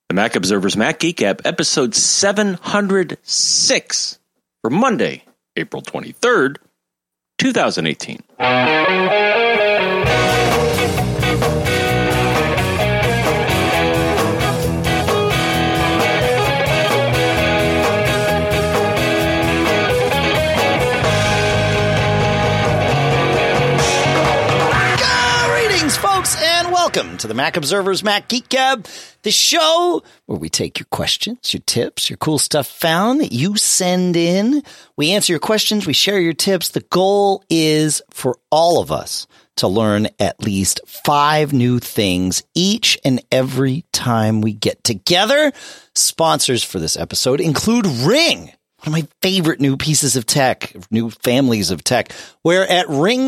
The Mac Observer's Mac Geek Gab, episode 706 for Monday, April 23rd, 2018. And welcome to the Mac Observer's Mac Geek Gab, the show where we take your questions, your tips, your cool stuff found that you send in. We answer your questions. We share your tips. The goal is for all of us to learn at least 5 new things each and every time we get together. Sponsors for this episode include Ring, one of my favorite new pieces of tech, new families of tech, where at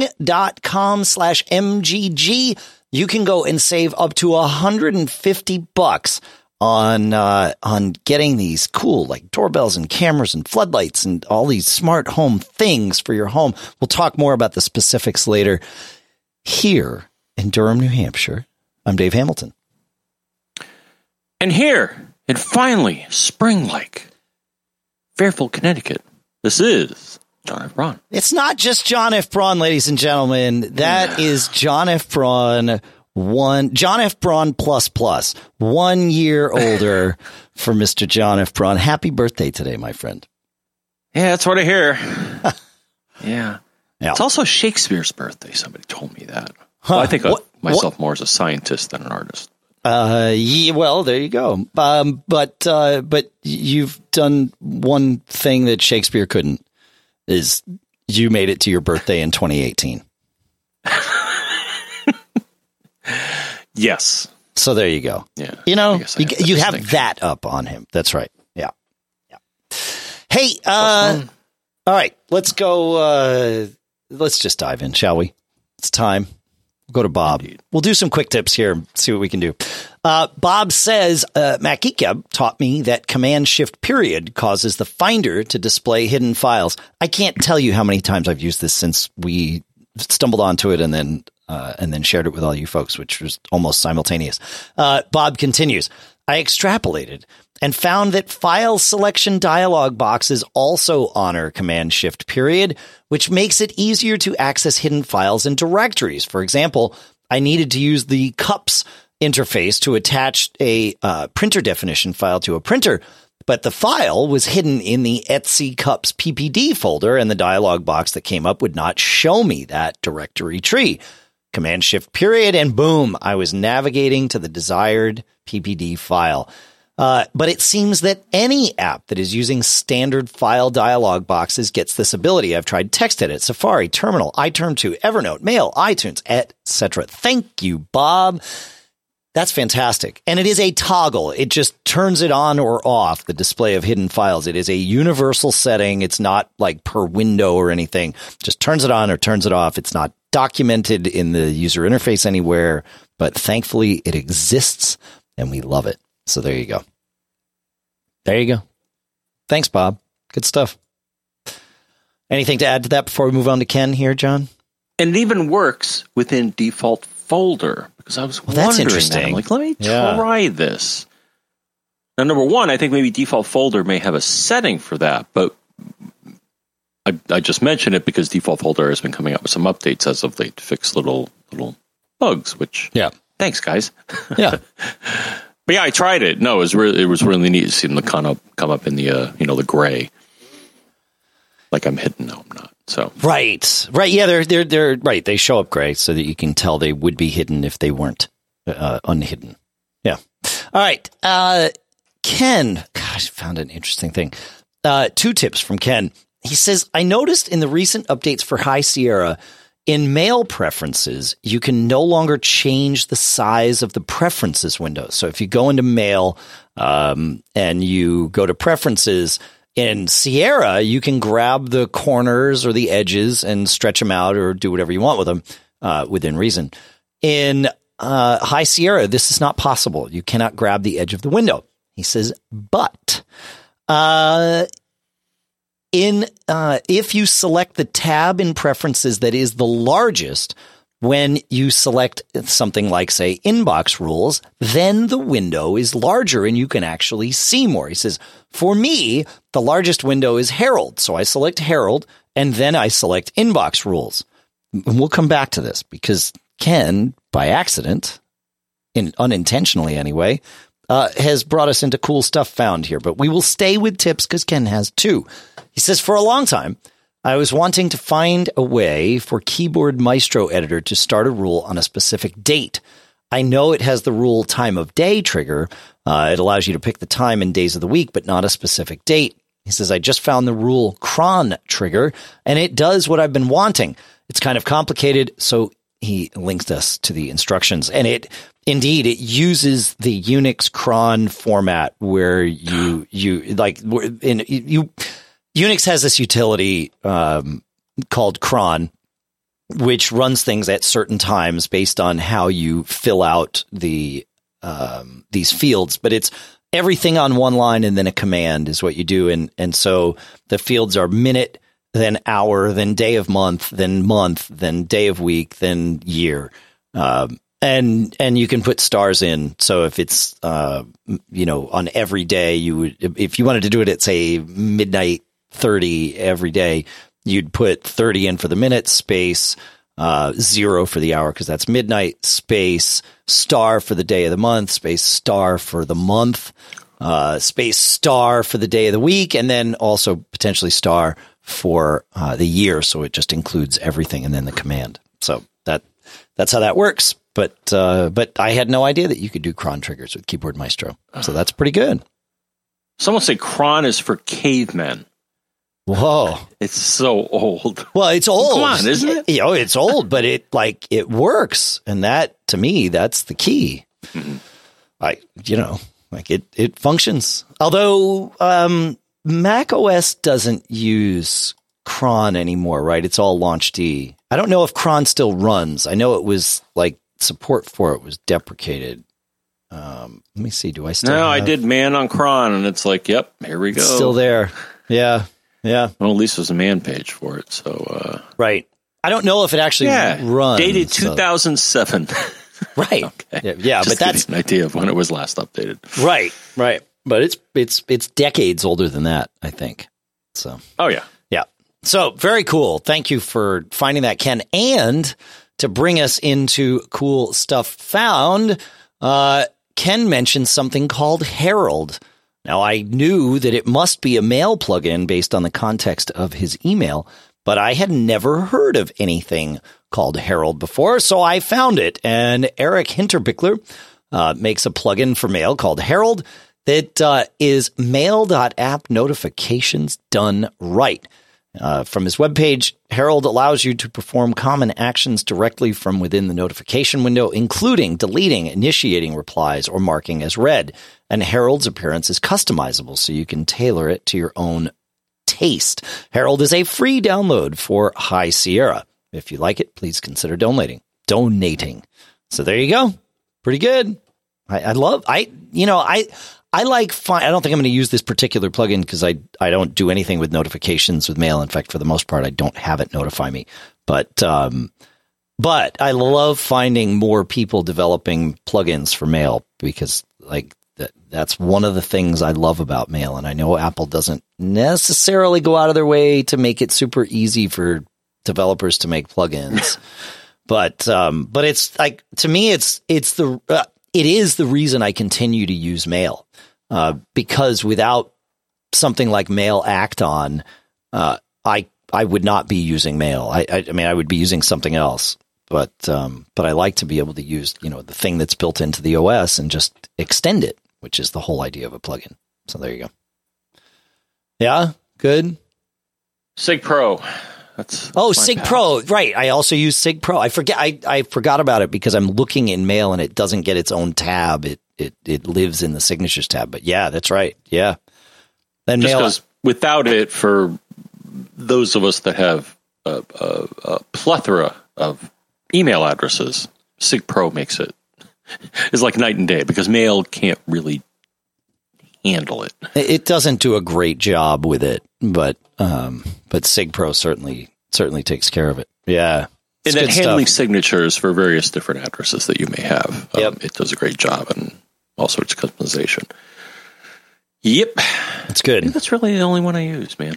ring.com/MGG, you can go and save up to $150 on getting these cool like doorbells and cameras and floodlights and all these smart home things for your home. We'll talk more about the specifics later. Here in Durham, New Hampshire, I'm Dave Hamilton. And here, in finally spring-like Fairfield, Connecticut, this is John F. Braun. It's not just John F. Braun, ladies and gentlemen. That is John F. Braun, John F. Braun plus, 1 year older for Mr. John F. Braun. Happy birthday today, my friend. Yeah, that's what I hear. Yeah. It's also Shakespeare's birthday. Somebody told me that. Well, I think of myself more as a scientist than an artist. Yeah, well, there you go. But you've done one thing that Shakespeare couldn't, is you made it to your birthday in 2018. Yes. So there you go. Yeah. You know, you have that up on him. That's right. Yeah. Yeah. Hey, all right, let's go. Let's just dive in, shall we? It's time. We'll go to Bob. Indeed. We'll do some quick tips here and see what we can do. Bob says, Mac Geek Gab taught me that Command-Shift-Period causes the Finder to display hidden files. I can't tell you how many times I've used this since we stumbled onto it and then shared it with all you folks, which was almost simultaneous. Bob continues, I extrapolated and found that file selection dialog boxes also honor Command-Shift-Period, which makes it easier to access hidden files in directories. For example, I needed to use the CUPS interface to attach a printer definition file to a printer, but the file was hidden in the Etsy CUPS PPD folder, and the dialog box that came up would not show me that directory tree. Command-Shift-Period, and boom, I was navigating to the desired PPD file. But it seems that any app that is using standard file dialog boxes gets this ability. I've tried TextEdit, Safari, Terminal, iTerm2, Evernote, Mail, iTunes, etc. Thank you, Bob. That's fantastic. And it is a toggle. It just turns it on or off, the display of hidden files. It is a universal setting. It's not like per window or anything. Just turns it on or turns it off. It's not documented in the user interface anywhere, but thankfully it exists and we love it. So there you go. There you go. Thanks, Bob. Good stuff. Anything to add to that before we move on to Ken here, John? And it even works within default folder, because I was wondering that's interesting. that. I'm like, let me try this. Now, number one, I think maybe default folder may have a setting for that, but I just mentioned it because default folder has been coming up with some updates as of late to fix little bugs, which, thanks, guys. Yeah. But yeah, I tried it. No, it was really neat to see them come up in the the gray. Like I'm hidden. No, I'm not. So right. Yeah, they're right. They show up gray so that you can tell they would be hidden if they weren't unhidden. Yeah. All right. Ken, gosh, found an interesting thing. 2 tips from Ken. He says, I noticed in the recent updates for High Sierra, in Mail preferences, you can no longer change the size of the preferences window. So if you go into Mail and you go to preferences in Sierra, you can grab the corners or the edges and stretch them out or do whatever you want with them within reason. In High Sierra, this is not possible. You cannot grab the edge of the window. He says, but if you select the tab in preferences that is the largest, when you select something like, say, inbox rules, then the window is larger and you can actually see more. He says, for me, the largest window is Herald. So I select Herald and then I select inbox rules. And we'll come back to this because Ken, by accident, unintentionally anyway, has brought us into cool stuff found here. But we will stay with tips because Ken has two. He says, for a long time, I was wanting to find a way for Keyboard Maestro Editor to start a rule on a specific date. I know it has the rule time of day trigger. It allows you to pick the time and days of the week, but not a specific date. He says, I just found the rule cron trigger, and it does what I've been wanting. It's kind of complicated, so he linked us to the instructions. And it uses the Unix cron format where Unix has this utility called cron, which runs things at certain times based on how you fill out these fields. But it's everything on one line and then a command is what you do. And so the fields are minute, then hour, then day of month, then day of week, then year. And you can put stars in. So if it's, on every day, if you wanted to do it at, say, midnight 30 every day, you'd put 30 in for the minute, space, 0 for the hour, because that's midnight, space, star for the day of the month, space, star for the month, space, star for the day of the week, and then also potentially star for the year. So it just includes everything and then the command. So that's how that works. But I had no idea that you could do cron triggers with Keyboard Maestro. So that's pretty good. Someone say cron is for cavemen. Whoa. It's so old. Well, it's old. Come on, isn't it? It's old, but it works. And that, to me, that's the key. Mm-hmm. It functions. Although Mac OS doesn't use cron anymore, right? It's all Launch D. I don't know if cron still runs. I know it was support for it was deprecated. Let me see. Do I still? No, I did man on cron, and it's like, yep, here we go. It's still there. Yeah. Yeah. Well, at least there's a man page for it. So, right. I don't know if it actually runs. Dated 2007. Right. Okay. Yeah, but that's an idea of when it was last updated. Right. But it's decades older than that, I think. So. Oh yeah. Yeah. So very cool. Thank you for finding that, Ken, and to bring us into cool stuff found. Ken mentioned something called Herald. Now, I knew that it must be a mail plugin based on the context of his email, but I had never heard of anything called Herald before, so I found it. And Eric Hinterbickler makes a plugin for mail called Herald that is mail.app notifications done right. From his webpage, Herald allows you to perform common actions directly from within the notification window, including deleting, initiating replies, or marking as read. And Herald's appearance is customizable, so you can tailor it to your own taste. Herald is a free download for High Sierra. If you like it, please consider donating. So there you go. Pretty good. I don't think I'm going to use this particular plugin because I don't do anything with notifications with mail. In fact, for the most part, I don't have it notify me. But I love finding more people developing plugins for mail because that's one of the things I love about mail. And I know Apple doesn't necessarily go out of their way to make it super easy for developers to make plugins. but it's like, to me, it is the reason I continue to use mail. Because without something like Mail Act on, I would not be using Mail. I would be using something else. But I like to be able to use the thing that's built into the OS and just extend it, which is the whole idea of a plugin. So there you go. Yeah, good. Sig Pro. Sig Pro, right? I also use Sig Pro. I forgot about it because I'm looking in Mail and it doesn't get its own tab. It lives in the signatures tab. But yeah, that's right. Yeah. Then just because without it, for those of us that have a plethora of email addresses, Sig Pro makes it is like night and day because Mail can't really handle it. It doesn't do a great job with it, but Sig Pro certainly takes care of it. Yeah. And then handling signatures for various different addresses that you may have. Yep. It does a great job and all sorts of customization. Yep. That's good. I think that's really the only one I use, man.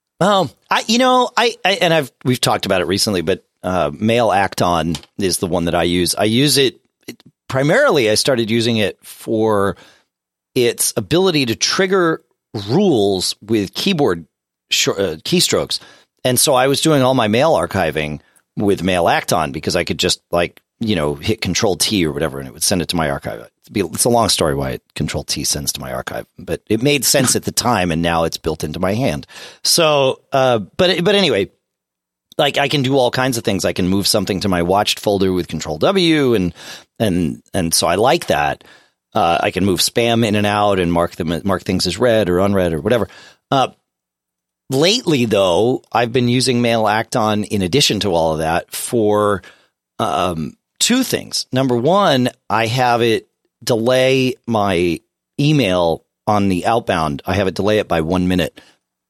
We've talked about it recently, but Mail Acton is the one that I use. I use it primarily. I started using it for its ability to trigger rules with keyboard keystrokes. And so I was doing all my mail archiving with Mail Acton because I could just hit Control T or whatever, and it would send it to my archive. It's a long story why Control T sends to my archive, but it made sense at the time, and now it's built into my hand. So, but anyway, like I can do all kinds of things. I can move something to my watched folder with Control W, and so I like that. I can move spam in and out and mark things as read or unread or whatever. Lately, though, I've been using Mail Acton in addition to all of that for two things. Number one, I have it delay my email on the outbound. I have it delay it by 1 minute.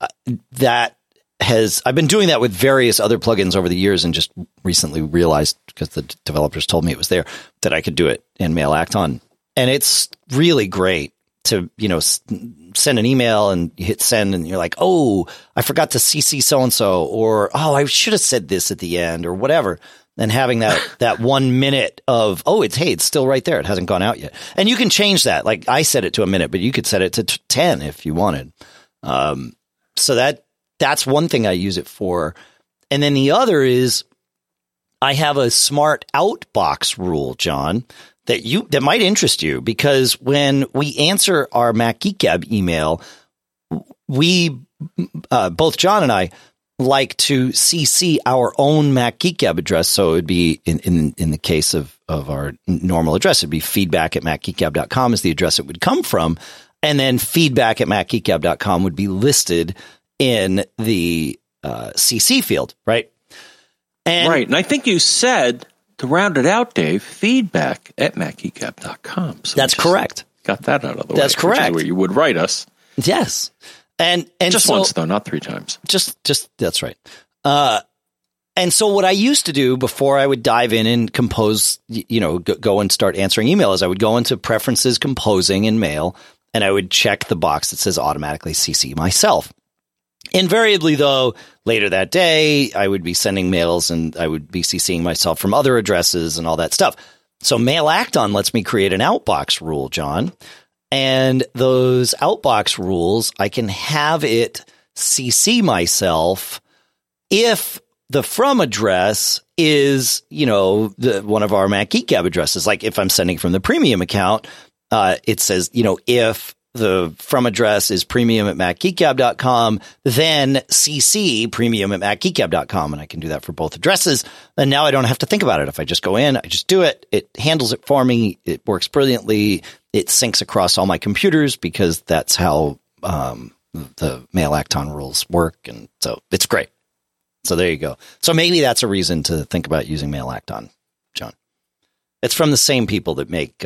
I've been doing that with various other plugins over the years and just recently realized, because the developers told me it was there, that I could do it in Mail Acton. And it's really great to, send an email and you hit send and you're like, oh, I forgot to CC so-and-so, or, oh, I should have said this at the end or whatever. And having that 1 minute of, it's still right there. It hasn't gone out yet. And you can change that. Like I set it to a minute, but you could set it to 10 if you wanted. So that's one thing I use it for. And then the other is I have a smart outbox rule, John, that might interest you, because when we answer our Mac Geek Gab email, we both John and I like to CC our own Mac Geek Gab address. So it would be in the case of our normal address, it'd be feedback@macgeekgab.com is the address it would come from. And then feedback@macgeekgab.com would be listed in the CC field, right? And I think you said, to round it out, Dave, feedback@macgeekgab.com. So that's correct. Got that out of the way. That's correct. Which is where you would write us. Yes. And just so, once, though, not 3 times. Just that's right. And so what I used to do before I would dive in and compose, go and start answering email, is I would go into preferences, composing in Mail, and I would check the box that says automatically CC myself. Invariably, though, later that day, I would be sending mails and I would be CCing myself from other addresses and all that stuff. So Mail Acton lets me create an outbox rule, John. And those outbox rules, I can have it CC myself if the from address is, one of our Mac Geek Gab addresses. Like if I'm sending from the premium account, it says, if the from address is premium@macgeekgab.com, then CC premium@macgeekgab.com. And I can do that for both addresses. And now I don't have to think about it. If I just go in, I just do it. It handles it for me. It works brilliantly. It syncs across all my computers because that's how the Mail Acton rules work. And so it's great. So there you go. So maybe that's a reason to think about using Mail Acton, John. It's from the same people that make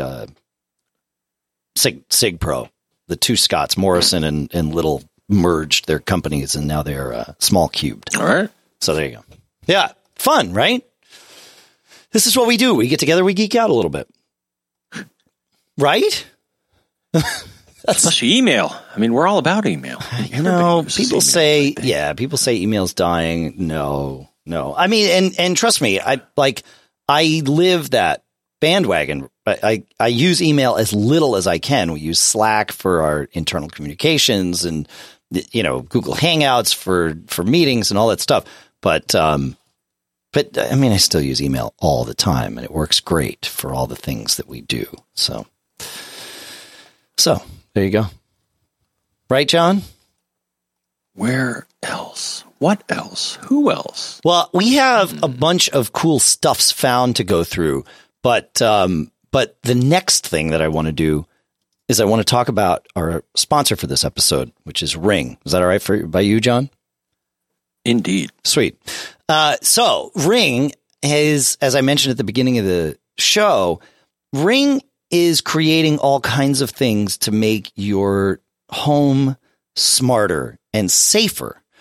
Sig Pro. The two Scotts, Morrison and Little, merged their companies, and now they're small cubed. All right. So there you go. Yeah. Fun, right? This is what we do. We get together, we geek out a little bit. Right? Especially email. I mean, we're all about email. People say email's dying. No. I mean, and trust me, I live that bandwagon. I use email as little as I can. We use Slack for our internal communications and, Google Hangouts for meetings and all that stuff. But I mean, I still use email all the time, and it works great for all the things that we do. So there you go. Right, John? Where else? What else? Who else? Well, we have a bunch of cool stuffs found to go through, but the next thing that I want to do is I want to talk about our sponsor for this episode, which is Ring. Is that all right by you, John? Indeed. Sweet. So Ring is, as I mentioned at the beginning of the show, Ring is creating all kinds of things to make your home smarter and safer.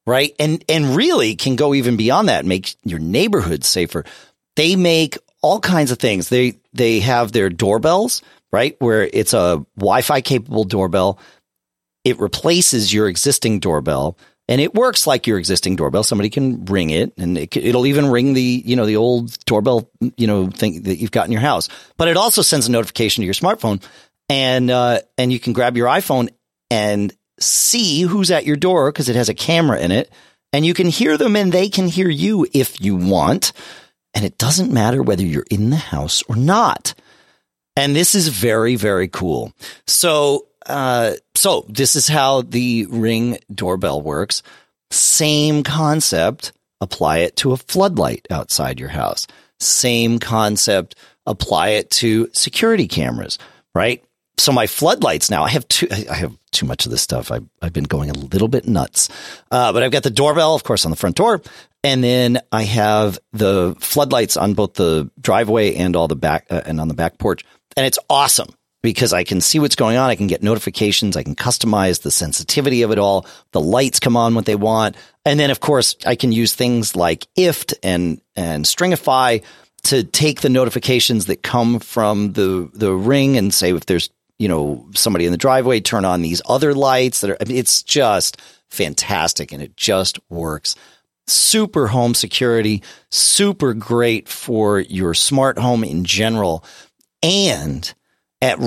right? And really can go even beyond that and make your neighborhood safer. They make all kinds of things. They have their doorbells, right, where it's a Wi-Fi capable doorbell. It replaces your existing doorbell, and it works like your existing doorbell. Somebody can ring it, and it'll even ring the old doorbell thing that you've got in your house. But it also sends a notification to your smartphone, and you can grab your iPhone and see who's at your door because it has a camera in it, and you can hear them and they can hear you if you want. And it doesn't matter whether you're in the house or not. And this is very, very cool. So this is how the Ring doorbell works. Same concept. Apply it to a floodlight outside your house. Same concept. Apply it to security cameras, right? So my floodlights now, I have too much of this stuff. I've been going a little bit nuts. But I've got the doorbell, of course, on the front door. And then I have the floodlights on both the driveway and all the back and on the back porch. And it's awesome because I can see what's going on. I can get notifications. I can customize the sensitivity of it all. The lights come on what they want. And then, of course, I can use things like IFT and Stringify to take the notifications that come from the Ring and say if there's somebody in the driveway, turn on these other lights it's just fantastic. And it just works. Super home security, super great for your smart home in general. And at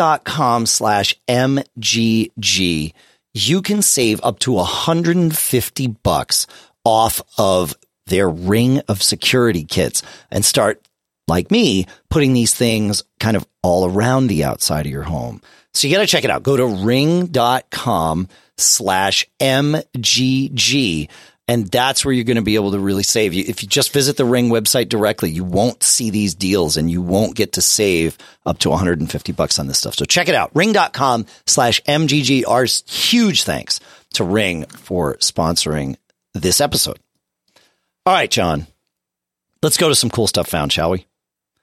ring.com/MGG, you can save up to $150 off of their Ring of security kits and start, like me, putting these things kind of all around the outside of your home. So you got to check it out. Go to ring.com/MGG. And that's where you're going to be able to really save. If you just visit the Ring website directly, you won't see these deals and you won't get to save up to $150 on this stuff. So check it out. Ring.com/MGG. Our huge thanks to Ring for sponsoring this episode. All right, John, let's go to some cool stuff found, shall we?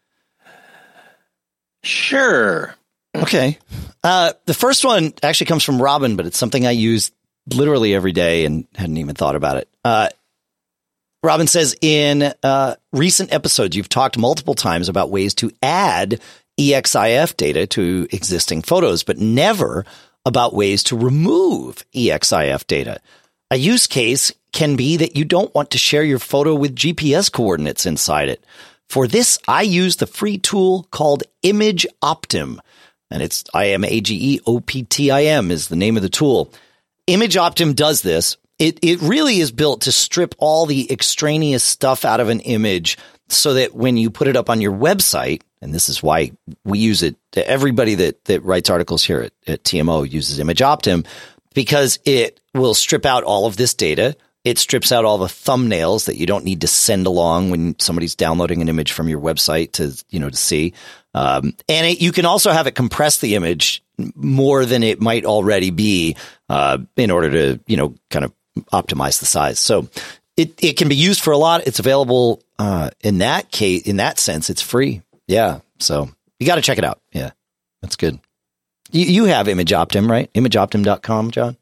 Sure. Okay. The first one actually comes from Robin, but it's something I use literally every day and hadn't even thought about it. Robin says, in recent episodes, you've talked multiple times about ways to add EXIF data to existing photos, but never about ways to remove EXIF data. A use case can be that you don't want to share your photo with GPS coordinates inside it. For this, I use the free tool called ImageOptim, and it's ImageOptim is the name of the tool. ImageOptim does this. It really is built to strip all the extraneous stuff out of an image so that when you put it up on your website, and this is why we use it, everybody that writes articles here at TMO uses ImageOptim, because it will strip out all of this data. It strips out all the thumbnails that you don't need to send along when somebody's downloading an image from your website to see. And you can also have it compress the image more than it might already be in order to, kind of optimize the size. So it can be used for a lot. It's available in that case, in that sense, it's free. Yeah. So you got to check it out. Yeah, that's good. You have ImageOptim, right? ImageOptim.com, John?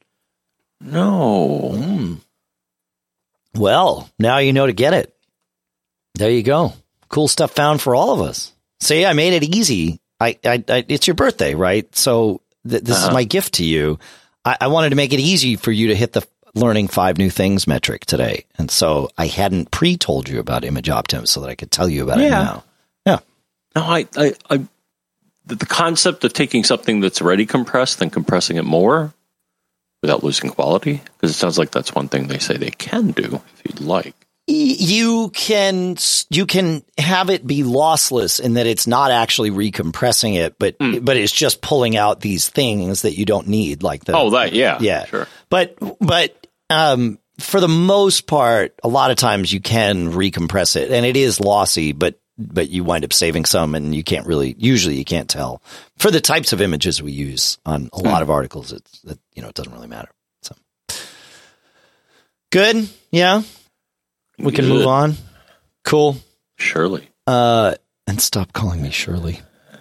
No. Well, now you know to get it. There you go. Cool stuff found for all of us. See, I made it easy. It's your birthday, right? So this is my gift to you. I wanted to make it easy for you to hit the learning 5 new things metric today. And so I hadn't pre-told you about ImageOptim so that I could tell you about it now. Yeah. No, the concept of taking something that's already compressed and compressing it more without losing quality, because it sounds like that's one thing they say they can do if you'd like. You can have it be lossless in that it's not actually recompressing it, but it's just pulling out these things that you don't need, like the sure. But for the most part, a lot of times you can recompress it, and it is lossy, but you wind up saving some, and you can't tell. For the types of images we use on a lot of articles, it doesn't really matter. So good, yeah. We can move on. Cool. Shirley. And stop calling me Shirley.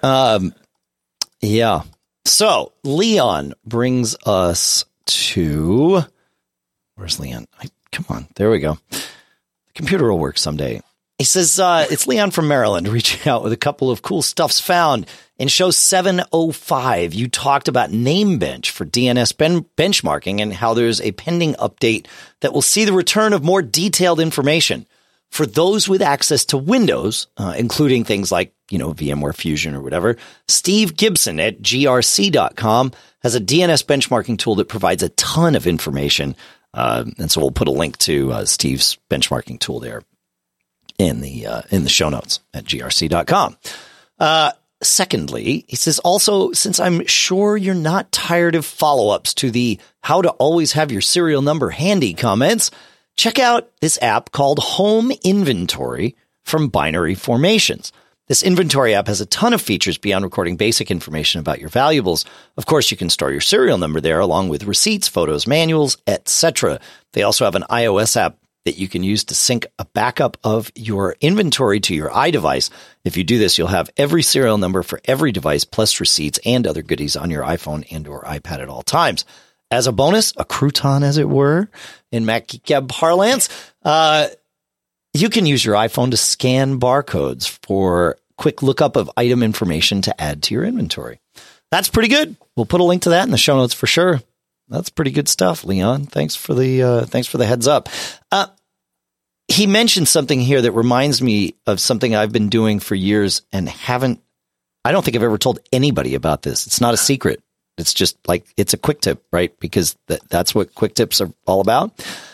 Yeah. So Leon brings us to, where's Leon? Come on. There we go. The computer will work someday. He says, it's Leon from Maryland reaching out with a couple of cool stuffs found in show 705. You talked about Namebench for DNS benchmarking and how there's a pending update that will see the return of more detailed information. For those with access to Windows, including things like, VMware Fusion or whatever, Steve Gibson at grc.com has a DNS benchmarking tool that provides a ton of information. And so we'll put a link to Steve's benchmarking tool there in the show notes at grc.com. Secondly, he says, also, since I'm sure you're not tired of follow-ups to the how to always have your serial number handy comments, check out this app called Home Inventory from Binary Formations. This inventory app has a ton of features beyond recording basic information about your valuables. Of course, you can store your serial number there along with receipts, photos, manuals, etc. They also have an iOS app that you can use to sync a backup of your inventory to your iDevice. If you do this, you'll have every serial number for every device plus receipts and other goodies on your iPhone and or iPad at all times. As a bonus, a crouton, as it were, in MacGeekGab parlance, you can use your iPhone to scan barcodes for quick lookup of item information to add to your inventory. That's pretty good. We'll put a link to that in the show notes for sure. That's pretty good stuff, Leon. Thanks for the heads up. He mentioned something here that reminds me of something I've been doing for years and I don't think I've ever told anybody about this. It's not a secret. It's just like, it's a quick tip, right? Because that's what quick tips are all about.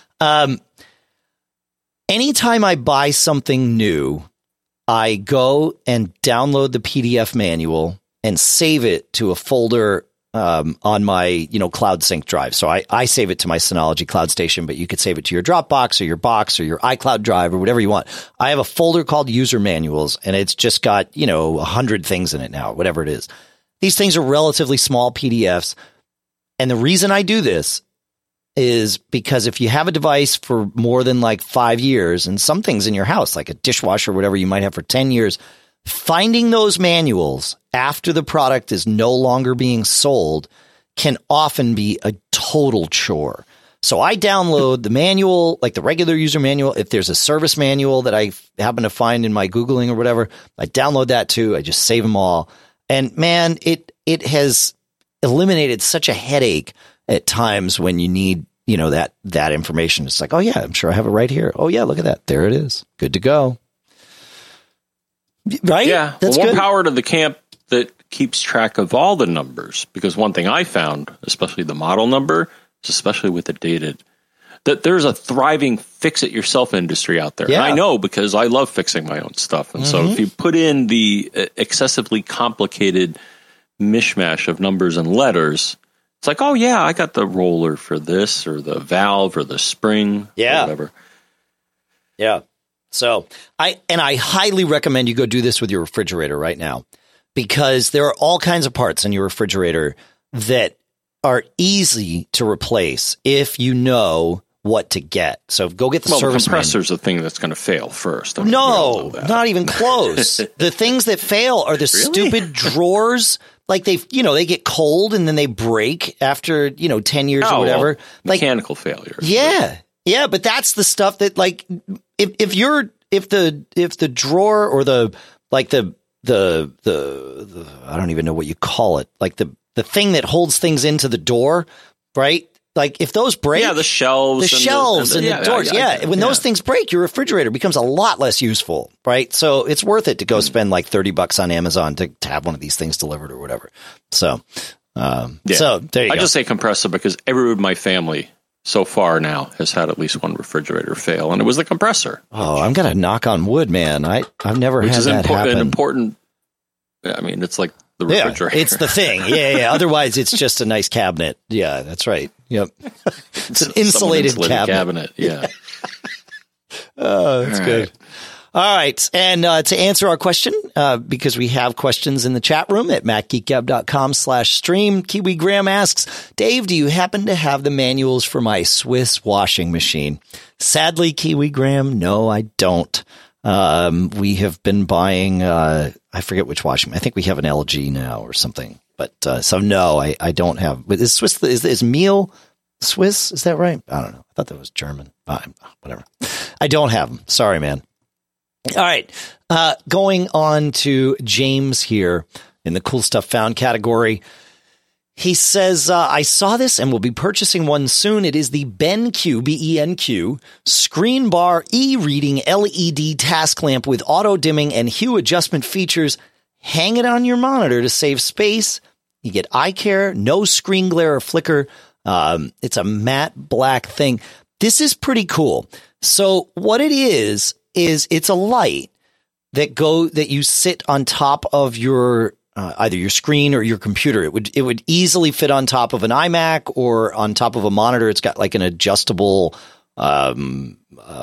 Anytime I buy something new, I go and download the PDF manual and save it to a folder on my, Cloud Sync drive. So I save it to my Synology Cloud Station, but you could save it to your Dropbox or your Box or your iCloud drive or whatever you want. I have a folder called User Manuals, and it's just got, 100 things in it now, whatever it is. These things are relatively small PDFs. And the reason I do this is because if you have a device for more than like 5 years and some things in your house, like a dishwasher or whatever you might have for 10 years, finding those manuals after the product is no longer being sold can often be a total chore. So I download the manual, like the regular user manual. If there's a service manual that I happen to find in my Googling or whatever, I download that too. I just save them all. And man, it has eliminated such a headache at times when you need, that information. It's like, oh yeah, I'm sure I have it right here. Oh yeah, look at that. There it is. Good to go. Right? Yeah. That's more good. Power to the camp that keeps track of all the numbers. Because one thing I found, especially the model number, especially with the dated, that there's a thriving fix-it-yourself industry out there. Yeah. And I know because I love fixing my own stuff. And so if you put in the excessively complicated mishmash of numbers and letters, it's like, oh, yeah, I got the roller for this or the valve or the spring or whatever. Yeah. So I highly recommend you go do this with your refrigerator right now, because there are all kinds of parts in your refrigerator that are easy to replace if you know what to get. So go get the service the compressor's the thing that's going to fail first. No, not even close. The things that fail are the stupid drawers. Like they get cold and then they break after, 10 years or whatever. Mechanical failure. Yeah. Yeah. But that's the stuff that if the drawer or the I don't even know what you call it. Like the thing that holds things into the door, right? Like if those break, the shelves, and the doors. When those things break, your refrigerator becomes a lot less useful, right? So it's worth it to go spend like $30 on Amazon to have one of these things delivered or whatever. So, so there you go. I just say compressor because everyone in my family so far now has had at least one refrigerator fail, and it was the compressor. Oh, I'm gonna knock on wood, man. I've never had that happen. An important. I mean, it's like the refrigerator. Yeah, it's the thing. Yeah. Otherwise, it's just a nice cabinet. Yeah, that's right. Yep. It's an insulated cabinet. Yeah. Oh, that's good. All right. And to answer our question, because we have questions in the chat room at macgeekgab.com/stream, Kiwi Graham asks, Dave, do you happen to have the manuals for my Swiss washing machine? Sadly, Kiwi Graham, no, I don't. We have been buying, I forget which washing. I think we have an LG now or something. But so no, I don't have. But is Swiss is Miele Swiss, is that right? I don't know. I thought that was German. Whatever. I don't have them. Sorry, man. All right. Going on to James here in the cool stuff found category. He says, I saw this and will be purchasing one soon. It is the BenQ, B-E-N-Q, screen bar e-reading LED task lamp with auto dimming and hue adjustment features. Hang it on your monitor to save space. You get eye care, no screen glare or flicker. It's a matte black thing. This is pretty cool. So what it is it's a light that you sit on top of your either your screen or your computer. It would easily fit on top of an iMac or on top of a monitor. It's got like an adjustable thing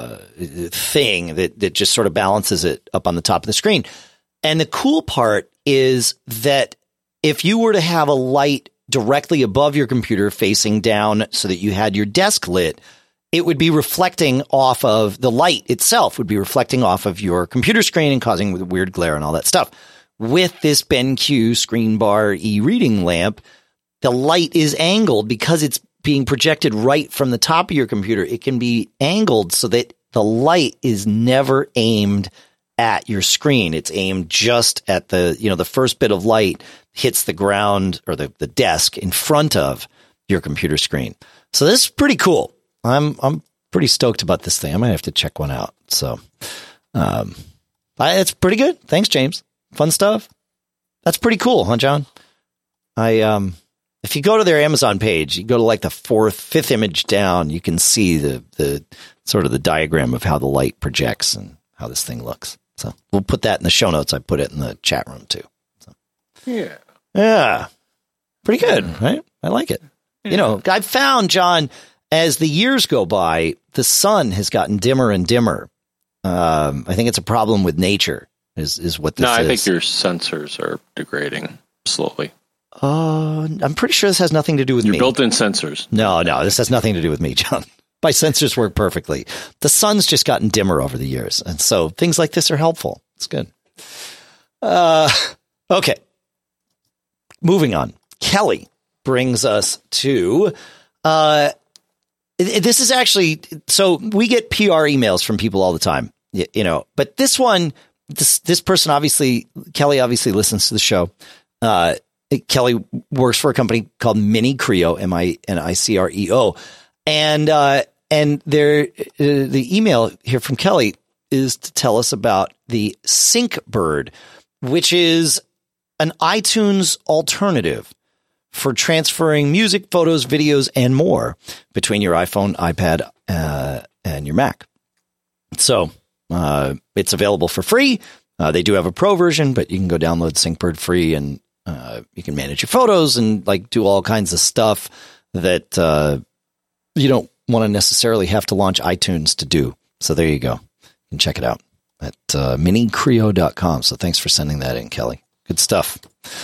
that just sort of balances it up on the top of the screen. And the cool part is that if you were to have a light directly above your computer facing down so that you had your desk lit, it would be reflecting off of the light itself, would be reflecting off of your computer screen and causing weird glare and all that stuff. With this BenQ screen bar e-reading lamp, the light is angled because it's being projected right from the top of your computer. It can be angled so that the light is never aimed at your screen. It's aimed just at the first bit of light hits the ground or the desk in front of your computer screen. So this is pretty cool. I'm pretty stoked about this thing. I might have to check one out. So, it's pretty good. Thanks, James. Fun stuff. That's pretty cool, huh, John? If you go to their Amazon page, you go to like the fifth image down, you can see the sort of the diagram of how the light projects and how this thing looks. So we'll put that in the show notes. I put it in the chat room too. So. Yeah. Pretty good, right? I like it. Yeah. I've found, John, as the years go by, the sun has gotten dimmer and dimmer. I think it's a problem with nature is what this is. No, I think your sensors are degrading slowly. I'm pretty sure this has nothing to do with me. Your built-in sensors. No, this has nothing to do with me, John. My sensors work perfectly. The sun's just gotten dimmer over the years. And so things like this are helpful. It's good. Okay. Moving on. Kelly brings us to, this is actually, so we get PR emails from people all the time, but this one, this person Kelly obviously listens to the show. Kelly works for a company called Minicreo, M-I-N-I-C-R-E-O. And the email here from Kelly is to tell us about the SyncBird, which is an iTunes alternative for transferring music, photos, videos, and more between your iPhone, iPad, and your Mac. So it's available for free. They do have a pro version, but you can go download SyncBird free, and you can manage your photos and do all kinds of stuff that you don't want to necessarily have to launch iTunes to do. So there you go. You can check it out at minicreo.com. So thanks for sending that in, Kelly. Good stuff.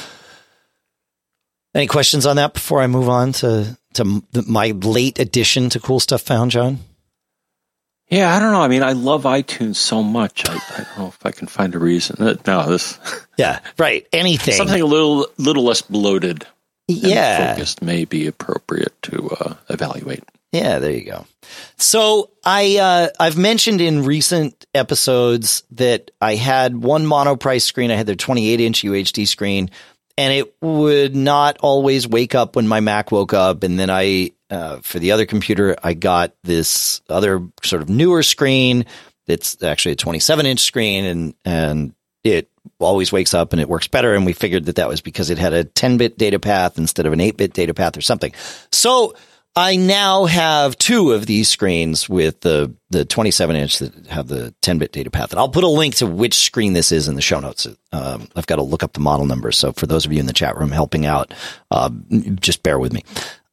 Any questions on that before I move on to my late addition to Cool Stuff Found, John? Yeah, I don't know. I mean, I love iTunes so much. I don't know if I can find a reason. Yeah, right. Anything. Something a little less bloated. Yeah. Focused may be appropriate to evaluate. Yeah, there you go. So I've mentioned in recent episodes that I had one monoprice screen. I had their 28-inch UHD screen, and it would not always wake up when my Mac woke up. And then for the other computer, I got this other sort of newer screen. It's actually a 27-inch screen, and it always wakes up and it works better. And we figured that was because it had a 10-bit data path instead of an 8-bit data path or something. So I now have two of these screens with the 27-inch that have the 10-bit data path. And I'll put a link to which screen this is in the show notes. I've got to look up the model number. So for those of you in the chat room helping out, just bear with me.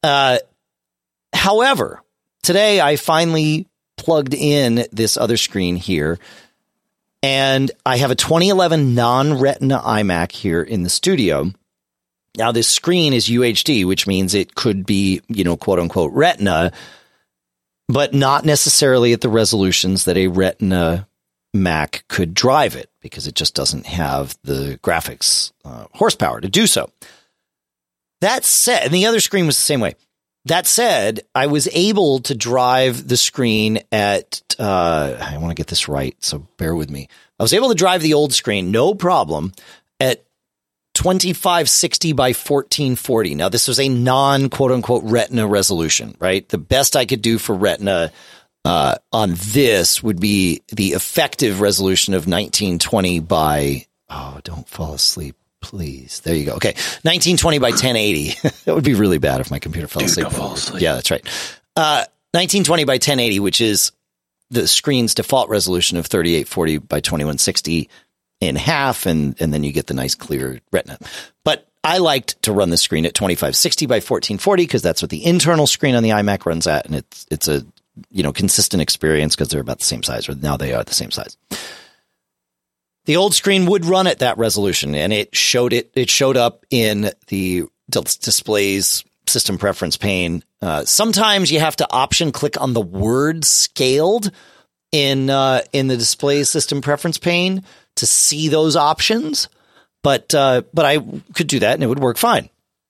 However, today I finally plugged in this other screen here, and I have a 2011 non-Retina iMac here in the studio. Now, this screen is UHD, which means it could be, quote unquote, Retina, but not necessarily at the resolutions that a Retina Mac could drive it, because it just doesn't have the graphics horsepower to do so. That said, and the other screen was the same way. that said, I was able to drive the screen at, I want to get this right, so bear with me. I was able to drive the old screen, no problem, at 2560 by 1440. Now, this was a non-quote-unquote Retina resolution, right? The best I could do for Retina on this would be the effective resolution of 1920 by, don't fall asleep, please. There you go. Okay, 1920 by 1080. That would be really bad if my computer fell asleep. Don't fall asleep. Yeah, that's right. 1920 by 1080, which is the screen's default resolution of 3840 by 2160 in half, and then you get the nice clear Retina. But I liked to run the screen at 2560 by 1440 because that's what the internal screen on the iMac runs at, and it's a consistent experience because they're about the same size, or now they are the same size. The old screen would run at that resolution, and it showed up in the display's system preference pane. Sometimes you have to option click on the word scaled in the display system preference pane to see those options, but I could do that and it would work fine.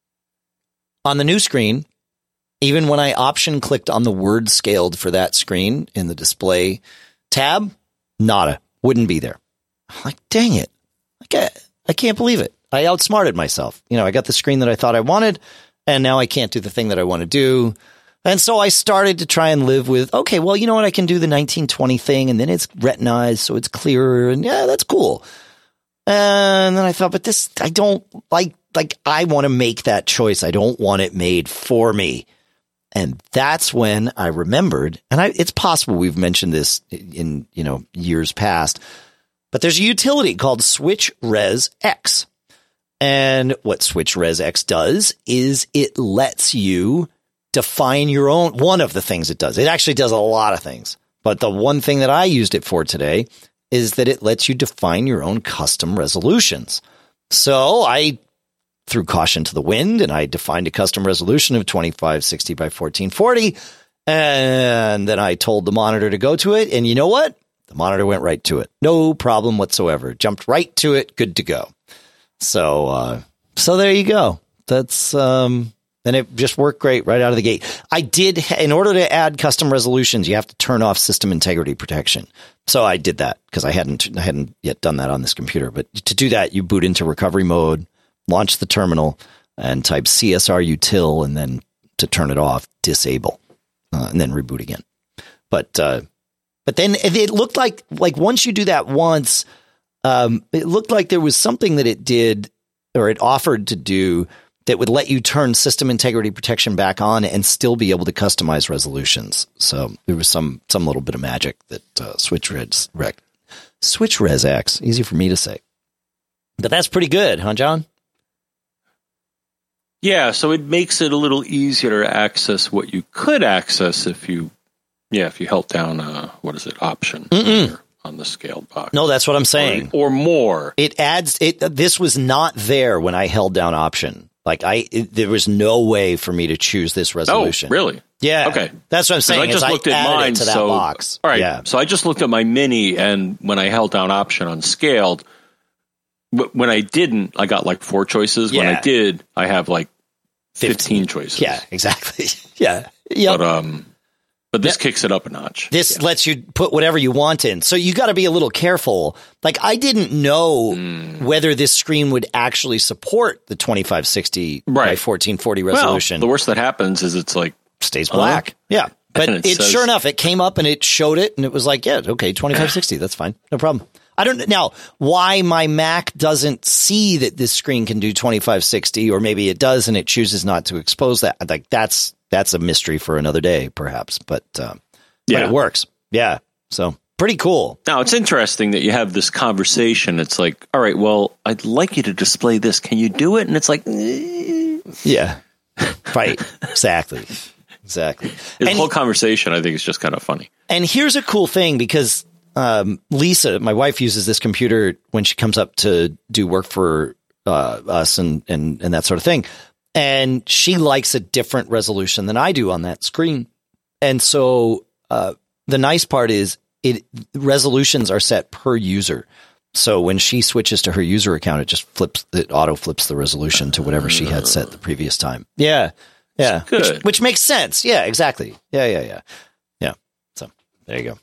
On the new screen, even when I option clicked on the word scaled for that screen in the display tab, nada, wouldn't be there. I'm like, dang it. I can't believe it. I outsmarted myself. I got the screen that I thought I wanted, and now I can't do the thing that I want to do. And so I started to try and live with, okay, well, you know what? I can do the 1920 thing, and then it's retinized, so it's clearer, and yeah, that's cool. And then I thought, but this, I don't like I want to make that choice. I don't want it made for me. And that's when I remembered, and it's possible we've mentioned this in, years past, but there's a utility called Switch Res X. And what Switch Res X does is it lets you define your own, one of the things it does. It actually does a lot of things. But the one thing that I used it for today is that it lets you define your own custom resolutions. So I threw caution to the wind and I defined a custom resolution of 2560 by 1440. And then I told the monitor to go to it. And you know what? The monitor went right to it. No problem whatsoever. Jumped right to it. Good to go. So there you go. That's, and it just worked great right out of the gate. I did, in order to add custom resolutions, you have to turn off system integrity protection. So I did that because I hadn't yet done that on this computer. But to do that, you boot into recovery mode, launch the terminal, and type CSR util, and then to turn it off, disable, and then reboot again. But then it looked like once you do that once, it looked like there was something that it did, or it offered to do, that would let you turn system integrity protection back on and still be able to customize resolutions. So there was some little bit of magic that Switch Res X, easy for me to say. But that's pretty good, huh, John? Yeah, so it makes it a little easier to access what you could access if you held down option on the scaled box. No, that's what I'm saying. Or more. It adds it. This was not there when I held down option. There was no way for me to choose this resolution. Oh, really? Yeah. Okay. That's what I'm saying. I just looked at mine to that box. All right. Yeah. So I just looked at my mini, and when I held down option on scaled, when I didn't, I got 4 choices. Yeah. When I did, I have 15 choices. Yeah, exactly. Yeah. Yep. But this kicks it up a notch. This lets you put whatever you want in. So you got to be a little careful. I didn't know whether this screen would actually support the 2560 by 1440 resolution. Well, the worst that happens is it's stays black. Yeah. But sure enough, it came up and it showed it and it was okay, 2560. That's fine. No problem. I don't know now why my Mac doesn't see that this screen can do 2560, or maybe it does and it chooses not to expose that. That's a mystery for another day, perhaps. But it works. Yeah. So pretty cool. Now, it's interesting that you have this conversation. It's all right, well, I'd like you to display this. Can you do it? And it's yeah, right. Exactly. The whole conversation, I think, is just kind of funny. And here's a cool thing, because Lisa, my wife, uses this computer when she comes up to do work for us and that sort of thing. And she likes a different resolution than I do on that screen. And so the nice part is resolutions are set per user. So when she switches to her user account, it auto flips the resolution to whatever she had set the previous time. Yeah. Yeah. Good. Which makes sense. Yeah, exactly. Yeah. So there you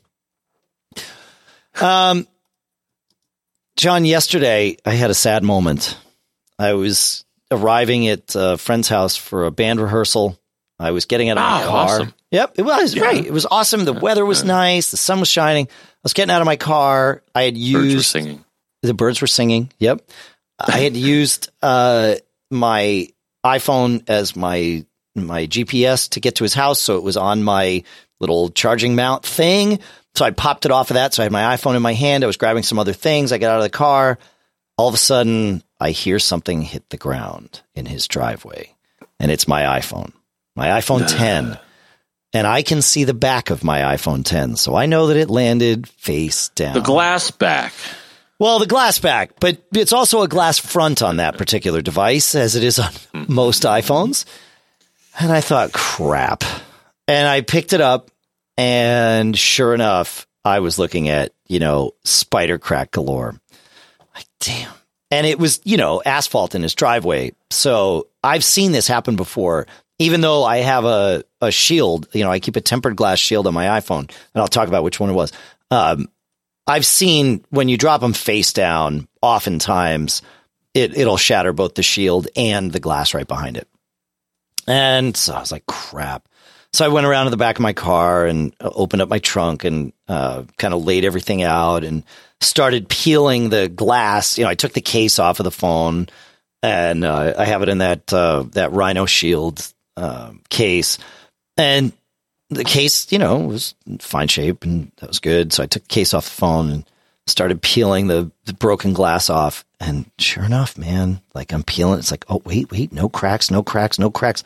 go. John, yesterday I had a sad moment. I was arriving at a friend's house for a band rehearsal. I was getting out of my car. Awesome. Yep, it was right. It was awesome. The weather was nice. The sun was shining. I was getting out of my car. I had used Birds were singing. The birds were singing. Yep. I had used my iPhone as my GPS to get to his house, so it was on my little charging mount thing. So I popped it off of that. So I had my iPhone in my hand. I was grabbing some other things. I got out of the car. All of a sudden, I hear something hit the ground in his driveway, and it's my iPhone 10. And I can see the back of my iPhone 10, so I know that it landed face down. The glass back. Well, the glass back, but it's also a glass front on that particular device, as it is on most iPhones. And I thought, crap. And I picked it up, and sure enough, I was looking at, spider crack galore. Like, damn. And it was, asphalt in his driveway. So I've seen this happen before. Even though I have a shield, I keep a tempered glass shield on my iPhone, and I'll talk about which one it was. I've seen when you drop them face down, oftentimes it'll shatter both the shield and the glass right behind it. And so I was like, crap. So I went around to the back of my car and opened up my trunk and kind of laid everything out and started peeling the glass. I took the case off of the phone, and I have it in that Rhino Shield case, and the case, was in fine shape, and that was good. So I took the case off the phone and started peeling the broken glass off. And sure enough, man, like I'm peeling, it's like, oh, wait, no cracks, nothing.